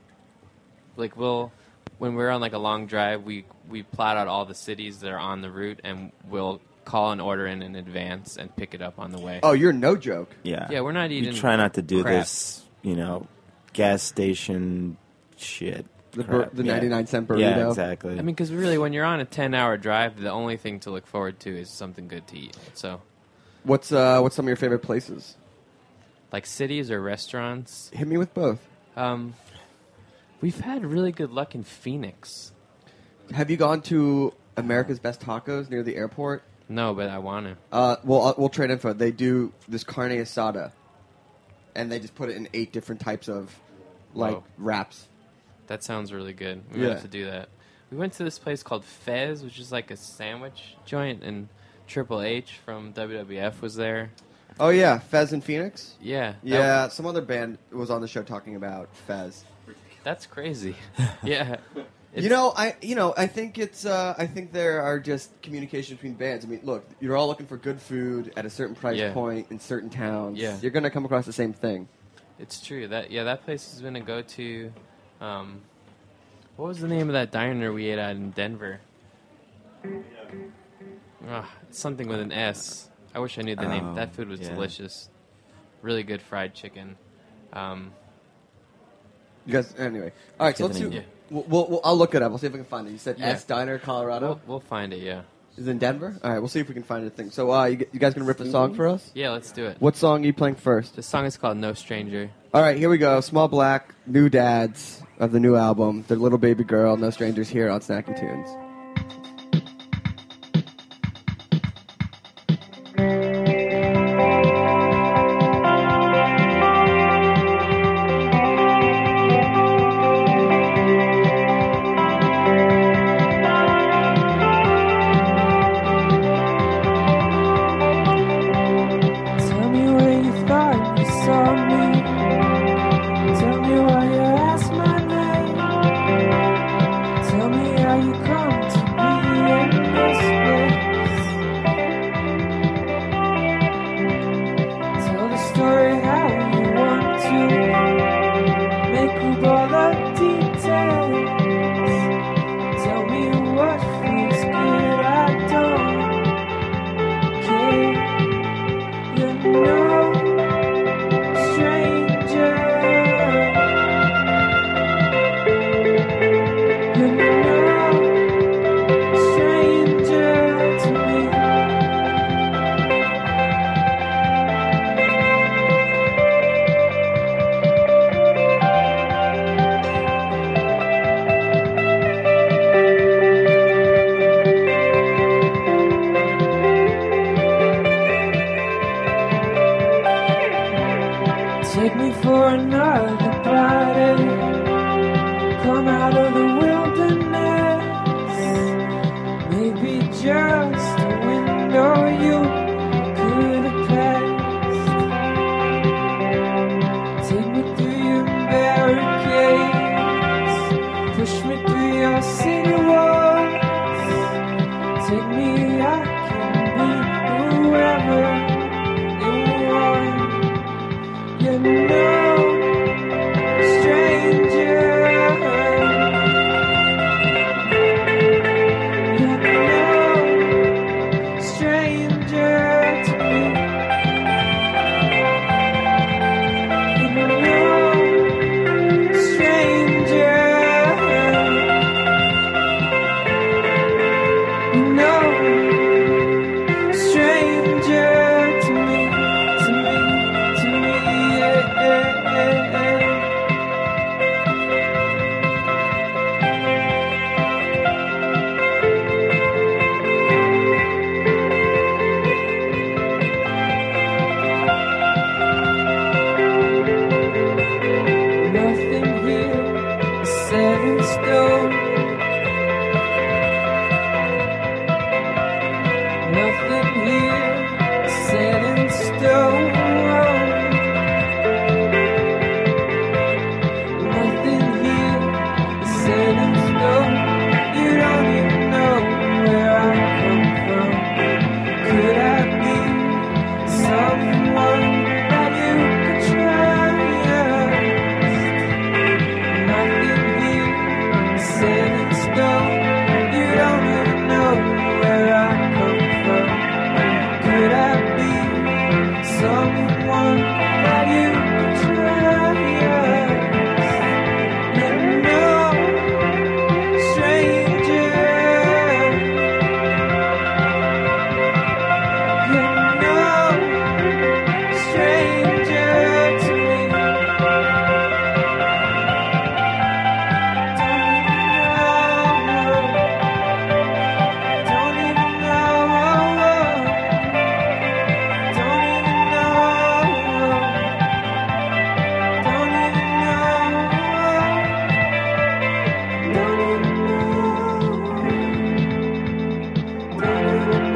like we'll when we're on like a long drive, we we plot out all the cities that are on the route and we'll call an order in in advance and pick it up on the way. Oh, you're no joke. Yeah. Yeah, we're not We eating try not to do crap. this, you know, gas station shit. The bur- crap. the Yeah. ninety-nine cent burrito. Yeah, exactly. I mean, because really, when you're on a ten-hour drive, the only thing to look forward to is something good to eat. So, What's uh what's some of your favorite places? like cities or restaurants, Hit me with both. um, we've had really good luck in Phoenix. Have you gone to America's Best Tacos near the airport? No, but I want to. Uh, well, uh, we'll trade info. They do this carne asada, and they just put it in eight different types of like Whoa. wraps. That sounds really good. We Yeah. have to do that. We went to this place called Fez, which is like a sandwich joint, and Triple H from W W F was there. Oh yeah, Fez in Phoenix. Yeah, that- Yeah, some other band was on the show talking about Fez. that's crazy. Yeah, You know, I you know I think it's uh, I think there are just communication between bands. I mean, look, you're all looking for good food at a certain price Yeah. point in certain towns. Yeah. You're gonna come across the same thing. it's true. That yeah, that place has been a go-to. Um, what was the name of that diner we ate at in Denver? Ah, it's something with an S. I wish I knew the name. Oh, That food was yeah. delicious. Really good fried chicken. Um, You guys, anyway. All right, so let's see. Tiffany. Yeah. We'll, we'll, we'll- I'll look it up. We'll see if we can find it. You said Yeah. S Diner, Colorado. we'll, we'll find it. Yeah, Is it in Denver? All right, we'll see if we can find a thing. So, uh, you, you guys gonna rip a song for us? yeah. Let's do it. What song are you playing first? This song is called "No Stranger." All right, here we go. Small Black, new dads of the new album. Their little baby girl, No Strangers, here on Snacky Tunes. Tell me where you thought you saw me. Tell me why you asked my name. Tell me how you come to be in this place. Tell the story how you want to. Make up all the details. Tell me what feels good. I don't care. You're no stranger. your city walls. Take me, I can be whoever you want. You're no stranger. You're no stranger to me. You're no stranger. No stranger to me, to me, to me, yeah, yeah, yeah, yeah. Nothing here is set in stone. Nothing here is set in stone. Nothing here is set in stone. You don't even know where I come from. Could I be someone that you could trust? Nothing here is set in stone. You don't even know where I come from. Could I be someone that you could trust? You're no stranger. You're no stranger to me. Don't even know. Don't even know. Don't even know. Don't even know. Don't even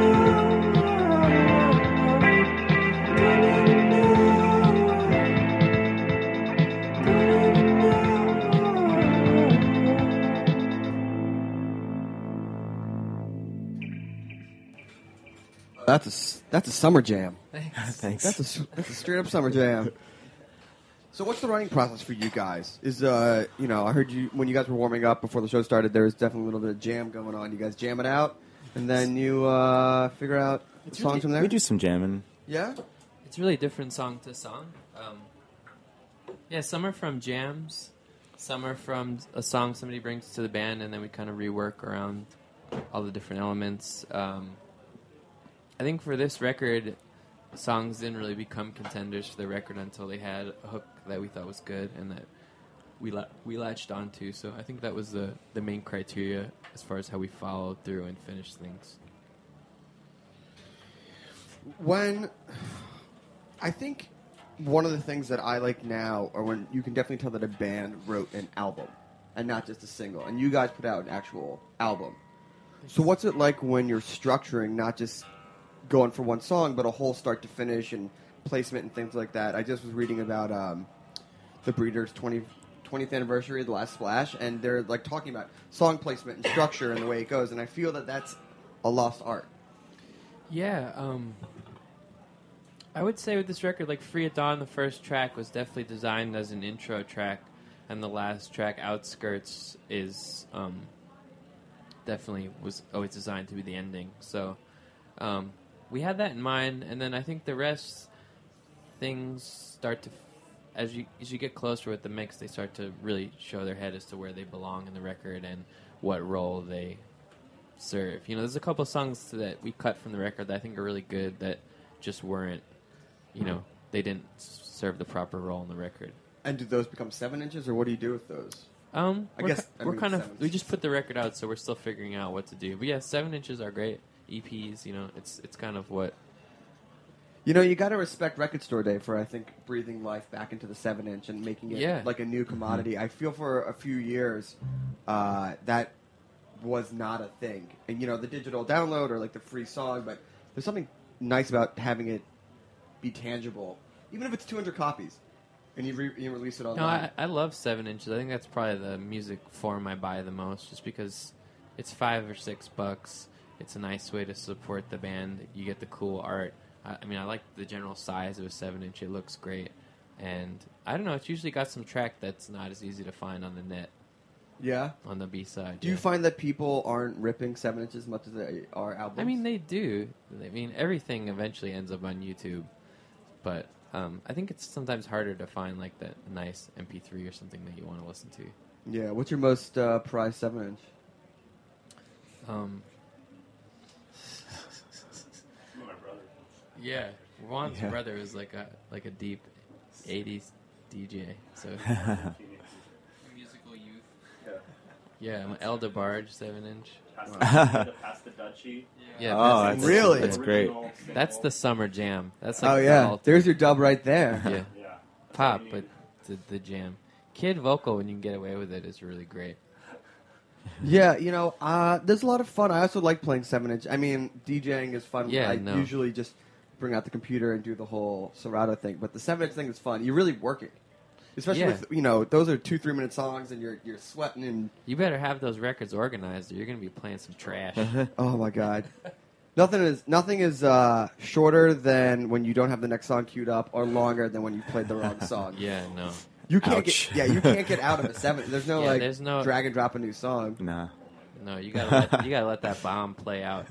That's a s- that's a summer jam. Thanks. That's a s- that's a straight up summer jam. So what's the writing process for you guys? Is uh you know I heard you when you guys were warming up before the show started. There was definitely a little bit of jam going on. You guys jam it out, and then you uh, figure out the songs really- from there. We do some jamming. Yeah. It's really different song to song. Um, yeah, some are from jams, some are from a song somebody brings to the band, and then we kind of rework around all the different elements. Um, I think for this record, songs didn't really become contenders for the record until they had a hook that we thought was good and that we la- we latched onto. So I think that was the, the main criteria as far as how we followed through and finished things. When I think one of the things that I like now, or when you can definitely tell that a band wrote an album and not just a single, and you guys put out an actual album. So what's it like when you're structuring, not just going for one song, but a whole start to finish and placement and things like that? I just was reading about um, the Breeders' twentieth anniversary, The Last Splash, and they're like talking about song placement and structure and the way it goes, and I feel that that's a lost art. Yeah, um, I would say with this record, like Free at Dawn, the first track was definitely designed as an intro track, and the last track, Outskirts, is um, definitely was always designed to be the ending. So um, we had that in mind, and then I think the rest things start to, as you as you get closer with the mix, they start to really show their head as to where they belong in the record and what role they serve. You know, there's a couple of songs that we cut from the record that I think are really good that just weren't, you know, they didn't serve the proper role in the record. And do those become seven inches, or what do you do with those? Um, I we're guess- ki- I we're mean, kind of seven we just inches. put the record out, so we're still figuring out what to do. But yeah, seven inches are great. E Ps, you know, it's it's kind of what. You know, you got to respect Record Store Day for, I think, breathing life back into the seven inch and making it Yeah. like a new commodity. I feel for a few years uh, that was not a thing. And, you know, the digital download or like the free song, but there's something nice about having it be tangible, even if it's two hundred copies. And you, re- you release it No, online. I, I love seven inches. I think that's probably the music form I buy the most, just because it's five or six bucks. It's a nice way to support the band. You get the cool art. I, I mean, I like the general size of a seven inch. It looks great, and I don't know. It's usually got some track that's not as easy to find on the net. Yeah. On the B side. Do you yeah. find that people aren't ripping seven inches as much as they are albums? I mean, they do. I mean, everything eventually ends up on YouTube, but um, I think it's sometimes harder to find like that nice M P three or something that you want to listen to. Yeah. What's your most uh, prized seven inch? Um, yeah, Juan's Yeah. brother was like a like a deep eighties D J. So musical youth. Yeah, I'm El DeBarge seven inch. Past the Dutchie. Yeah, Oh, that's, that's, Really? That's great. that's the summer jam. That's like Oh the yeah. ultimate- There's your dub right there. yeah, Yeah. pop, but the, the jam. Kid vocal when you can get away with it is really great. Yeah, you know, uh, there's a lot of fun. I also like playing seven inch. I mean, DJing is fun. Yeah, I no. usually just bring out the computer and do the whole Serato thing. But the seven inch thing is fun. You're really working, especially Yeah. with you know those are two three minute songs and you're you're sweating and You better have those records organized, or you're gonna be playing some trash. oh my god, nothing is nothing is uh, shorter than when you don't have the next song queued up, or longer than when you played the wrong song. yeah, no. You can't Ouch. get yeah you can't get out of a seven. There's no Yeah, like there's no- drag and drop a new song. Nah. No, you gotta let, you gotta let that bomb play out.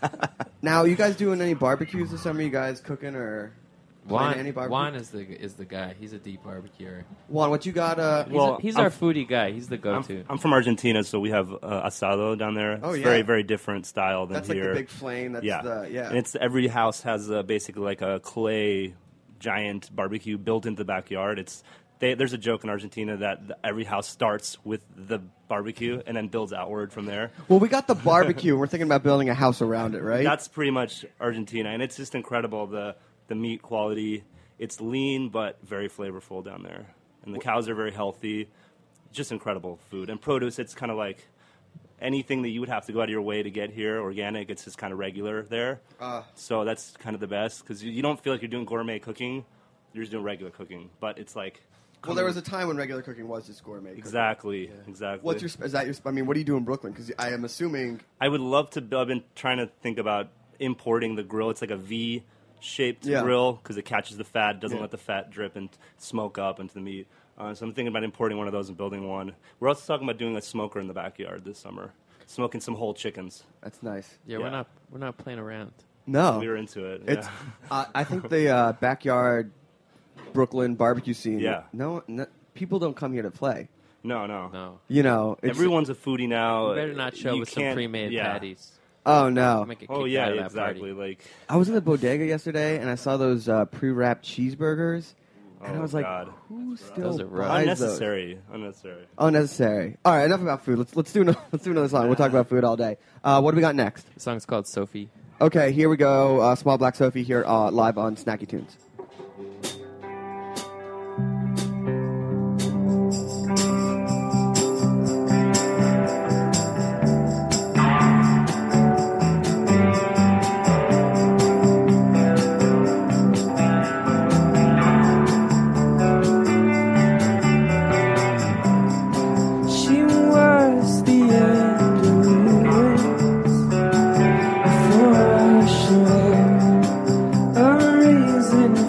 Now, you guys doing any barbecues this summer? You guys cooking or Juan, planning any barbecue? Juan is the is the guy. He's a deep barbecuer. Juan, what you got? Uh, He's, Well, a, he's I'm our f- foodie guy. He's the I'm, go-to. I'm from Argentina, so we have uh, asado down there. Oh, it's yeah. very, very different style than that's here. like the big flame. That's yeah, the yeah. And it's every house has uh, basically like a clay giant barbecue built into the backyard. It's they, there's a joke in Argentina that the, every house starts with the barbecue and then builds outward from there. Well, we got the barbecue, and we're thinking about building a house around it, right? That's pretty much Argentina, and it's just incredible the the meat quality. It's lean but very flavorful down there, and the cows are very healthy. Just incredible food and produce. It's kind of like anything that you would have to go out of your way to get here organic. It's just kind of regular there. Uh. So that's kind of the best because you, you don't feel like you're doing gourmet cooking. You're just doing regular cooking, but it's like well, there was a time when regular cooking was just gourmet. cooking. exactly, exactly. What's your? sp- Is that your? sp- I mean, what do you do in Brooklyn? Because I am assuming. I would love to. I've been trying to think about importing the grill. It's like a V-shaped Yeah. grill because it catches the fat, doesn't Yeah. let the fat drip and smoke up into the meat. Uh, so I'm thinking about importing one of those and building one. We're also talking about doing a smoker in the backyard this summer, smoking some whole chickens. That's nice. yeah, yeah. we're not we're not playing around. No, We were into it. it's. yeah. uh, I think the uh, backyard Brooklyn barbecue scene. Yeah. No, no, people don't come here to play. No, no, No, You know, it's, Everyone's a foodie now. you better not show You with some can't- pre-made yeah. patties. Oh no. Make a Oh kick yeah, out of that exactly. party. Like I was in the bodega yesterday and I saw those uh, pre-wrapped cheeseburgers, and Oh, I was like, God. "Who still Those are rough. buys those?" unnecessary, unnecessary. Unnecessary. All right, enough about food. Let's let's do another, let's do another song. We'll talk about food all day. Uh, what do we got next? The song's called Sophie. Okay, here we go. Uh, Small Black Sophie here uh, live on Snacky Tunes. She was the endurance for a sure, a reason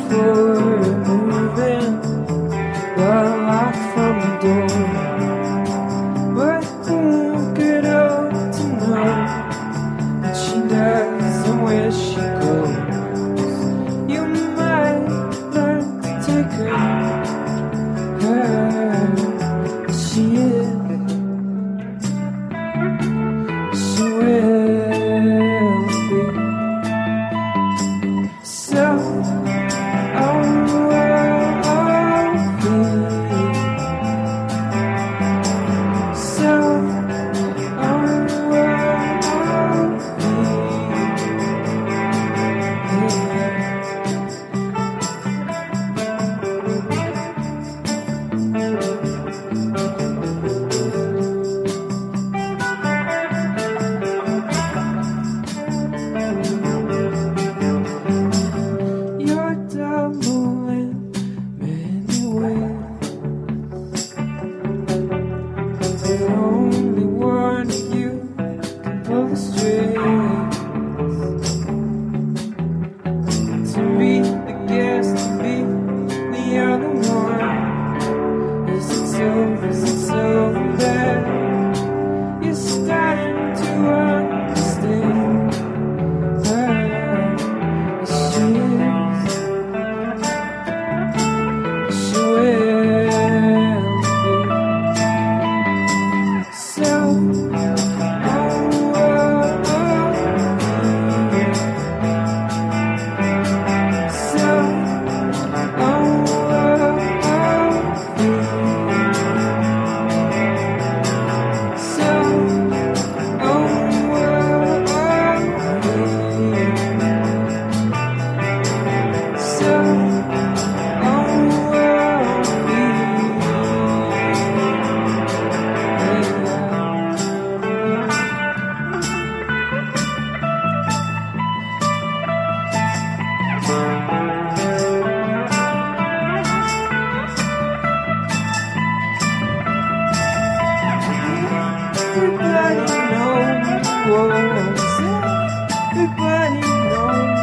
Everybody knows.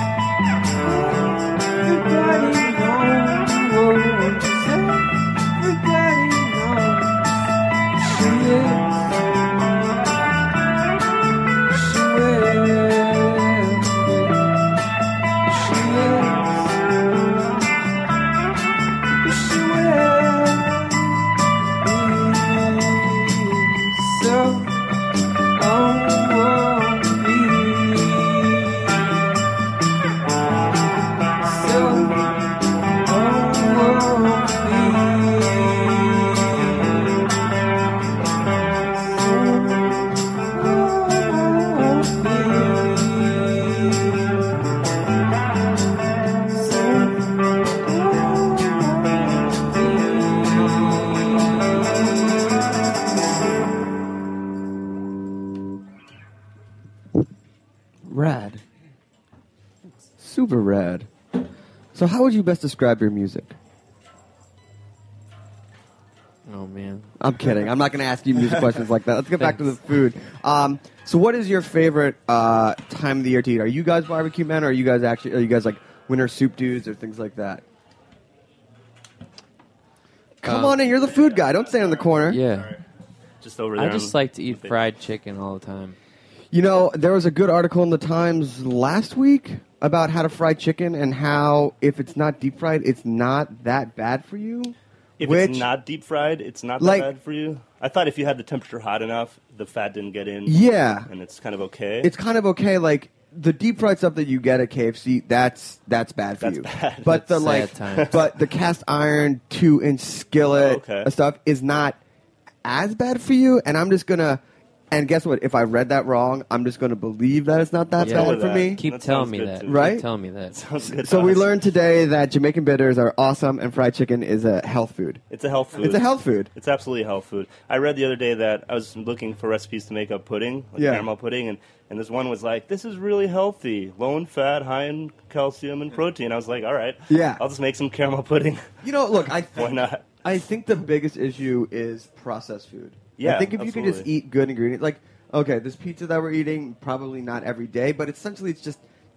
Everybody knows. Everybody knows. She is. She will be. She is. She will be. So. Rad. Super rad. So how would you best describe your music? Oh man. I'm kidding. I'm not going to ask you music questions like that. Let's get back to the food. Um, so what is your favorite uh, time of the year to eat? Are you guys barbecue men, or are you guys actually, are you guys like winter soup dudes or things like that? Come Um, on in. You're the food guy. Don't stay in the corner. Yeah. Just over there. I just on- like to eat fried chicken all the time. You know, there was a good article in the Times last week about how to fry chicken and how if it's not deep fried, it's not that bad for you. If which, it's not deep fried, it's not that like- bad for you. I thought if you had the temperature hot enough, the fat didn't get in. Yeah. And it's kind of okay. It's kind of okay. Like the deep fried stuff that you get at K F C, that's that's bad for That's you. bad. But the Sad like, times. but the cast iron two inch skillet Okay. stuff is not as bad for you. And I'm just gonna. And guess what? If I read that wrong, I'm just gonna believe that it's not that Yeah. bad Go with for that. me. Keep That telling sounds me good that. to Keep Right? telling me that. Sounds good So to we us. learned today that Jamaican bitters are awesome, and fried chicken is a health food. It's a health food. It's a health food. It's absolutely a health food. I read the other day that I was looking for recipes to make a pudding, like Yeah. caramel pudding, and, and this one was like, this is really healthy, low in fat, high in calcium and protein. I was like, all right, Yeah. I'll just make some caramel pudding. You know, look, I Why think, not? I think the biggest issue is processed food. Yeah, I think if you can just absolutely. eat good ingredients, like okay, this pizza that we're eating, probably not every day, but essentially it's just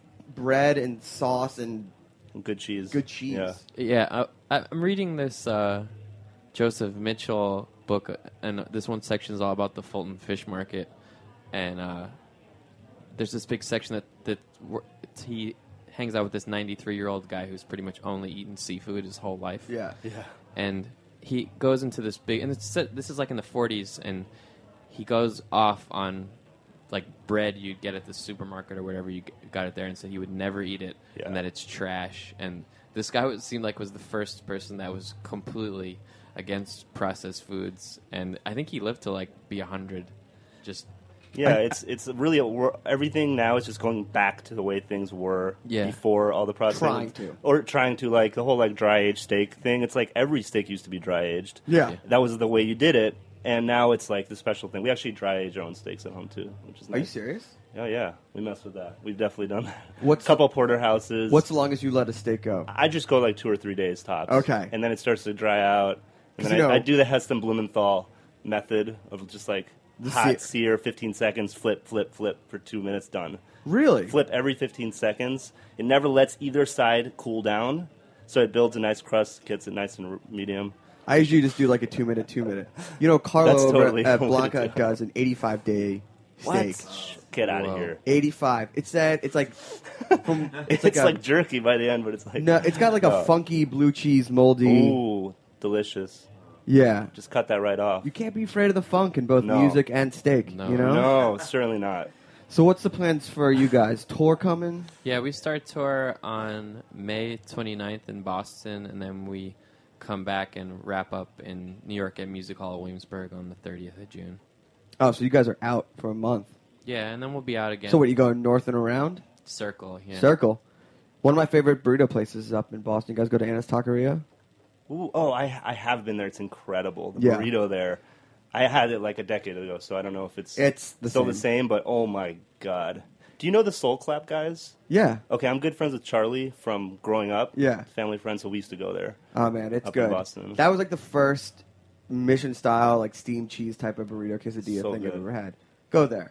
bread and sauce and Good cheese. good cheese. Yeah. Yeah, I, I'm reading this uh, Joseph Mitchell book, uh, and this one section is all about the Fulton Fish Market, and uh, there's this big section that that wor- he hangs out with this ninety-three year old guy who's pretty much only eaten seafood his whole life. Yeah. Yeah. And he goes into this big, and it's set- this is like in the forties, and he goes off on like bread you'd get at the supermarket or whatever you g- got it there, and said he would never eat it, Yeah. and that it's trash. And this guy would seem like was the first person that was completely against processed foods, and I think he lived to like be a hundred. Just Yeah, it's it's really a, we're, everything now is just going back to the way things were Yeah. before all the processing. Trying to. or trying to like the whole like dry aged steak thing. It's like every steak used to be dry aged. Yeah. Yeah. That was the way you did it, and now it's like the special thing. We actually dry age our own steaks at home too, which is nice. Are you serious? Oh yeah, we mess with that. We've definitely done that. What's- couple porterhouses? What's the longest you let a steak go? I just go like two or three days tops. Okay. And then it starts to dry out. And 'Cause, then you I, know- I do the Heston Blumenthal method of just like The hot sear- sear, fifteen seconds, flip, flip, flip for two minutes, done. Really? Flip every fifteen seconds. It never lets either side cool down, so it builds a nice crust, gets it nice and r- medium. I usually just do like a two minute, two minute. You know, Carlo That's over totally at what Blanca it is. does an eighty-five day steak. Shh, Get out Whoa. of here. eighty-five. It's that. It's like from. It's It's, like, like, a, jerky by the end, but it's like no. It's got like a Oh. funky blue cheese, moldy. Ooh, delicious. Yeah. Just cut that right off. You can't be afraid of the funk in both No. music and steak. No. You know. No, certainly not. So what's the plans for you guys? Tour coming? yeah, we start tour on May twenty-ninth in Boston, and then we come back and wrap up in New York at Music Hall of Williamsburg on the thirtieth of June. Oh, so you guys are out for a month. Yeah, and then we'll be out again. So what? You going north and around? Circle, yeah. Circle. One of my favorite burrito places is up in Boston. You guys go to Anna's Taqueria? Ooh, oh, I I have been there. It's incredible. The Yeah. burrito there. I had it like a decade ago, so I don't know if it's It's the still same. the same. But oh my god, do you know the Soul Clap guys? Yeah. Okay, I'm good friends with Charlie from growing up. Yeah. family friends, so we used to go there. Oh man, it's Up in good. Boston. That was like the first mission style, like steamed cheese type of burrito quesadilla So thing I've good. ever had. Go there.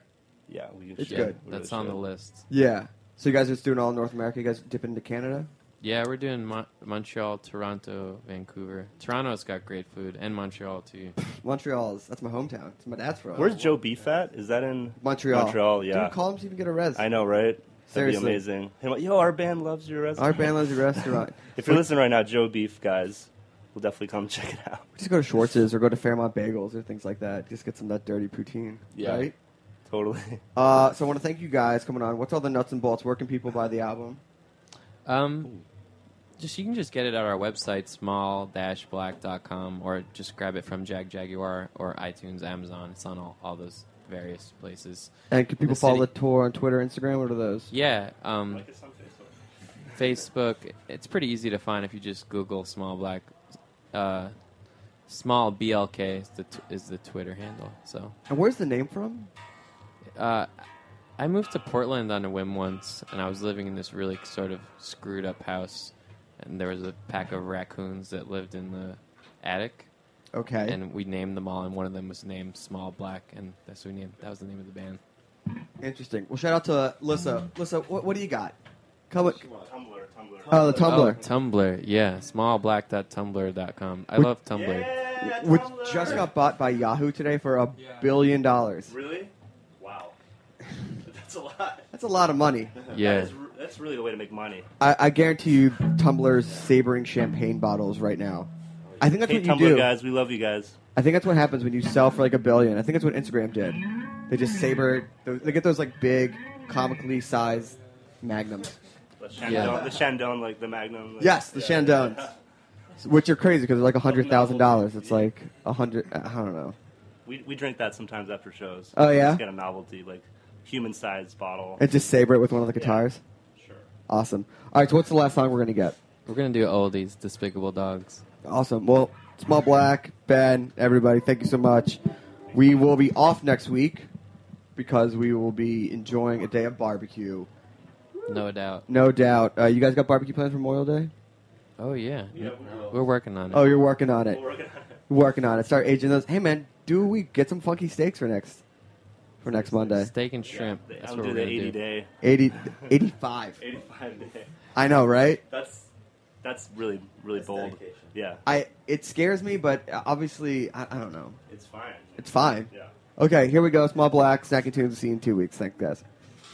Yeah, we can It's share. good. We That's really on the should. list. Yeah. So you guys are just doing all North America. You guys dipping into Canada? Yeah, we're doing Mon- Montreal, Toronto, Vancouver. Toronto's got great food, and Montreal too. Montreal's that's my hometown. It's my dad's from. Where's Joe Beef at? Is that in Montreal? Montreal, yeah. Dude, call him so you can get a res. I know, right? That'd Seriously. be amazing. Hey, like, yo, our band loves your restaurant. Our band loves your restaurant. If you're listening right now, Joe Beef, guys, we'll definitely come check it out. Just go to Schwartz's or go to Fairmont Bagels or things like that. Just get some of that dirty poutine. Yeah. Right? Totally. Uh, so I want to thank you guys coming on. What's all the nuts and bolts? Where can people buy the album? Um, just you can just get it at our website, small dash black dot com, or just grab it from Jag Jaguar or iTunes, Amazon. It's on all, all those various places. And can people The follow city- the tour on Twitter, Instagram? What are those? Yeah, um, Like it's on Facebook. Facebook. It's pretty easy to find if you just Google small black, uh, small B L K is the t- is the Twitter handle. So. And where's the name from? Uh, I moved to Portland on a whim once, and I was living in this really sort of screwed up house, and there was a pack of raccoons that lived in the attic, Okay. and we named them all, and one of them was named Small Black, and that's what we named. That was the name of the band. Interesting. Well, shout out to uh, Lissa. Lissa, what, what do you got? Come with, Tumblr, Tumblr. oh, the Oh, Tumblr. Tumblr, yeah, small black dot tumblr dot com. I Which- love Tumblr. Yeah, Which Tumblr. just got bought by Yahoo today for a billion dollars. Really? Wow. That's a lot. That's a lot of money. Yeah. That is, r- that's really the way to make money. I, I guarantee you, Tumblr's sabering champagne bottles right now. I think that's Hey, what you Tumblr do. guys, we love you guys. I think that's what happens when you sell for like a billion. I think that's what Instagram did. They just saber. They get those like big, comically sized magnums. The Shandong, Yeah. the Shandong, like the Magnum. Like, Yes, the yeah. Shandones, which are crazy because they're like a hundred thousand dollars. It's like a hundred. I don't know. We we drink that sometimes after shows. Oh, yeah? Just get a novelty, like human-sized bottle. And just saber it with one of the guitars. Sure. Awesome. All right. So what's the last song we're gonna get? We're gonna do oldies, Despicable Dogs. Awesome. Well, Small Black, Ben, everybody, thank you so much. We will be off next week because we will be enjoying a day of barbecue. No doubt. No doubt. Uh, you guys got barbecue plans for Memorial Day? Oh yeah, Yeah, we will. we're working on it. Oh, you're working on it. We're working on it. Working on it. Start aging those. Hey, man, do we get some funky steaks for next for next Monday? Steak and shrimp. Yeah, That's I'll what do we're the gonna eighty do. day, eighty, eighty-five. eighty-five day. I know, right? That's that's really really That's bold. dedication. Yeah, I it scares me, but obviously, I, I don't know. it's fine. It's fine. Yeah. Okay, here we go. Small Black, Snacking Tunes. See you in two weeks. Thanks, guys.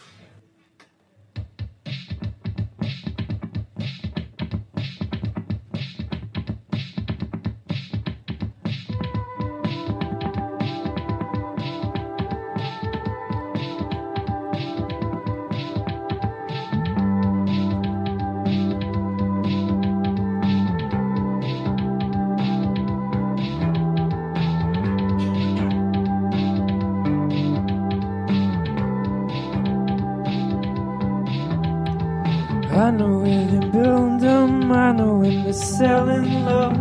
I know where they build them, I know when they're selling low.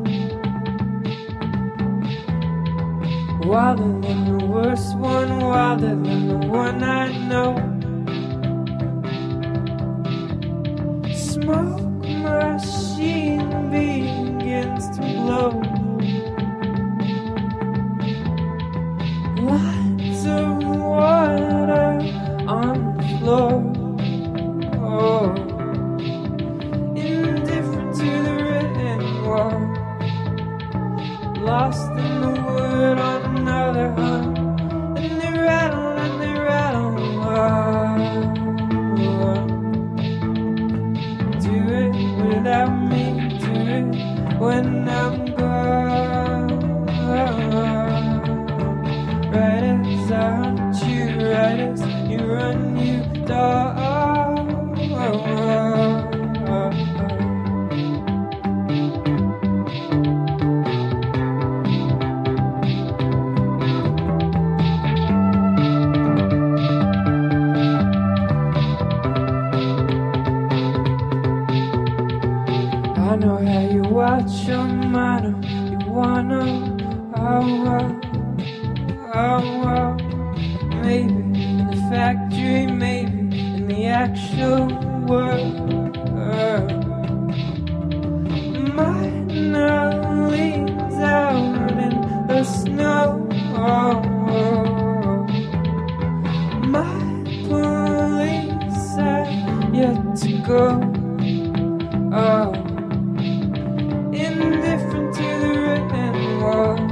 Wilder than the worst one, wilder than the one I know. Smoke machine begins to blow. Lines of water on the floor. Oh, indifferent to the written word, lost in the wood on another hunt, and they rattle and they rattle. Oh, do it without me, do it when I'm gone. Right as I hunt you, right as you run, you dog. I know how you watch your mind, you wanna, oh, oh, oh, oh. Maybe in the factory, maybe in the actual world. Mine now leans out in the snow. My police have yet to go. Oh, indifferent to the written word,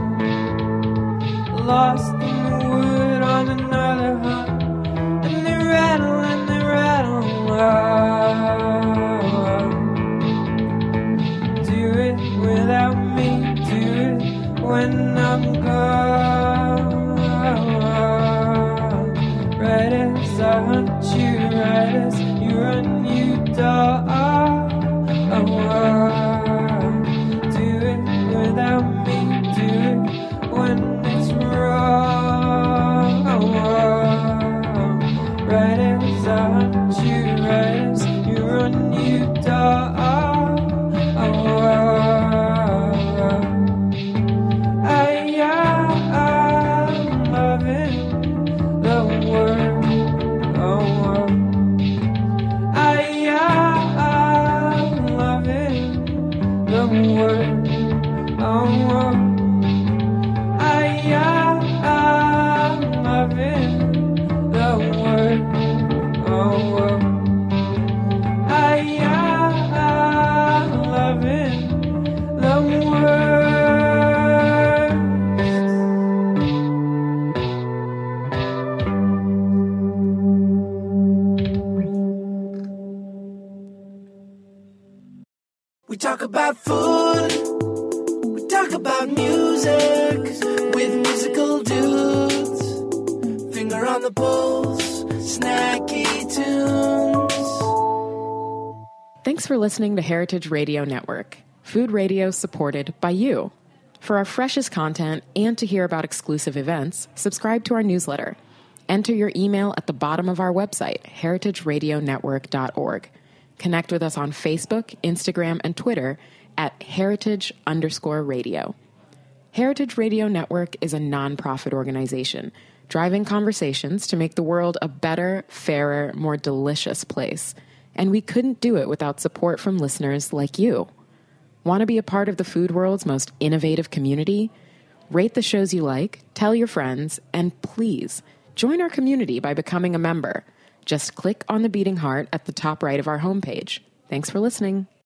lost in the wood on another hunt, and they rattle and they rattle. Oh, do it without me, do it when I'm gone. Right as I hunt you, right as you run, you dog. Oh, do it without me, do it when it's wrong. Right as I hunt you, right as you run, you dog. I, I'm loving the word. Oh, I, I'm loving the word. Oh, I, I'm loving the word. Oh, I, I'm loving the word. We talk about food, we talk about music, with musical dudes, finger on the pulse, snacky tunes. Thanks for listening to Heritage Radio Network, food radio supported by you. For our freshest content and to hear about exclusive events, subscribe to our newsletter. Enter your email at the bottom of our website, heritage radio network dot org. Connect with us on Facebook, Instagram, and Twitter at heritage underscore radio. Heritage Radio Network is a nonprofit organization driving conversations to make the world a better, fairer, more delicious place. And we couldn't do it without support from listeners like you. Want to be a part of the food world's most innovative community? Rate the shows you like, tell your friends, and please join our community by becoming a member. Just click on the beating heart at the top right of our homepage. Thanks for listening.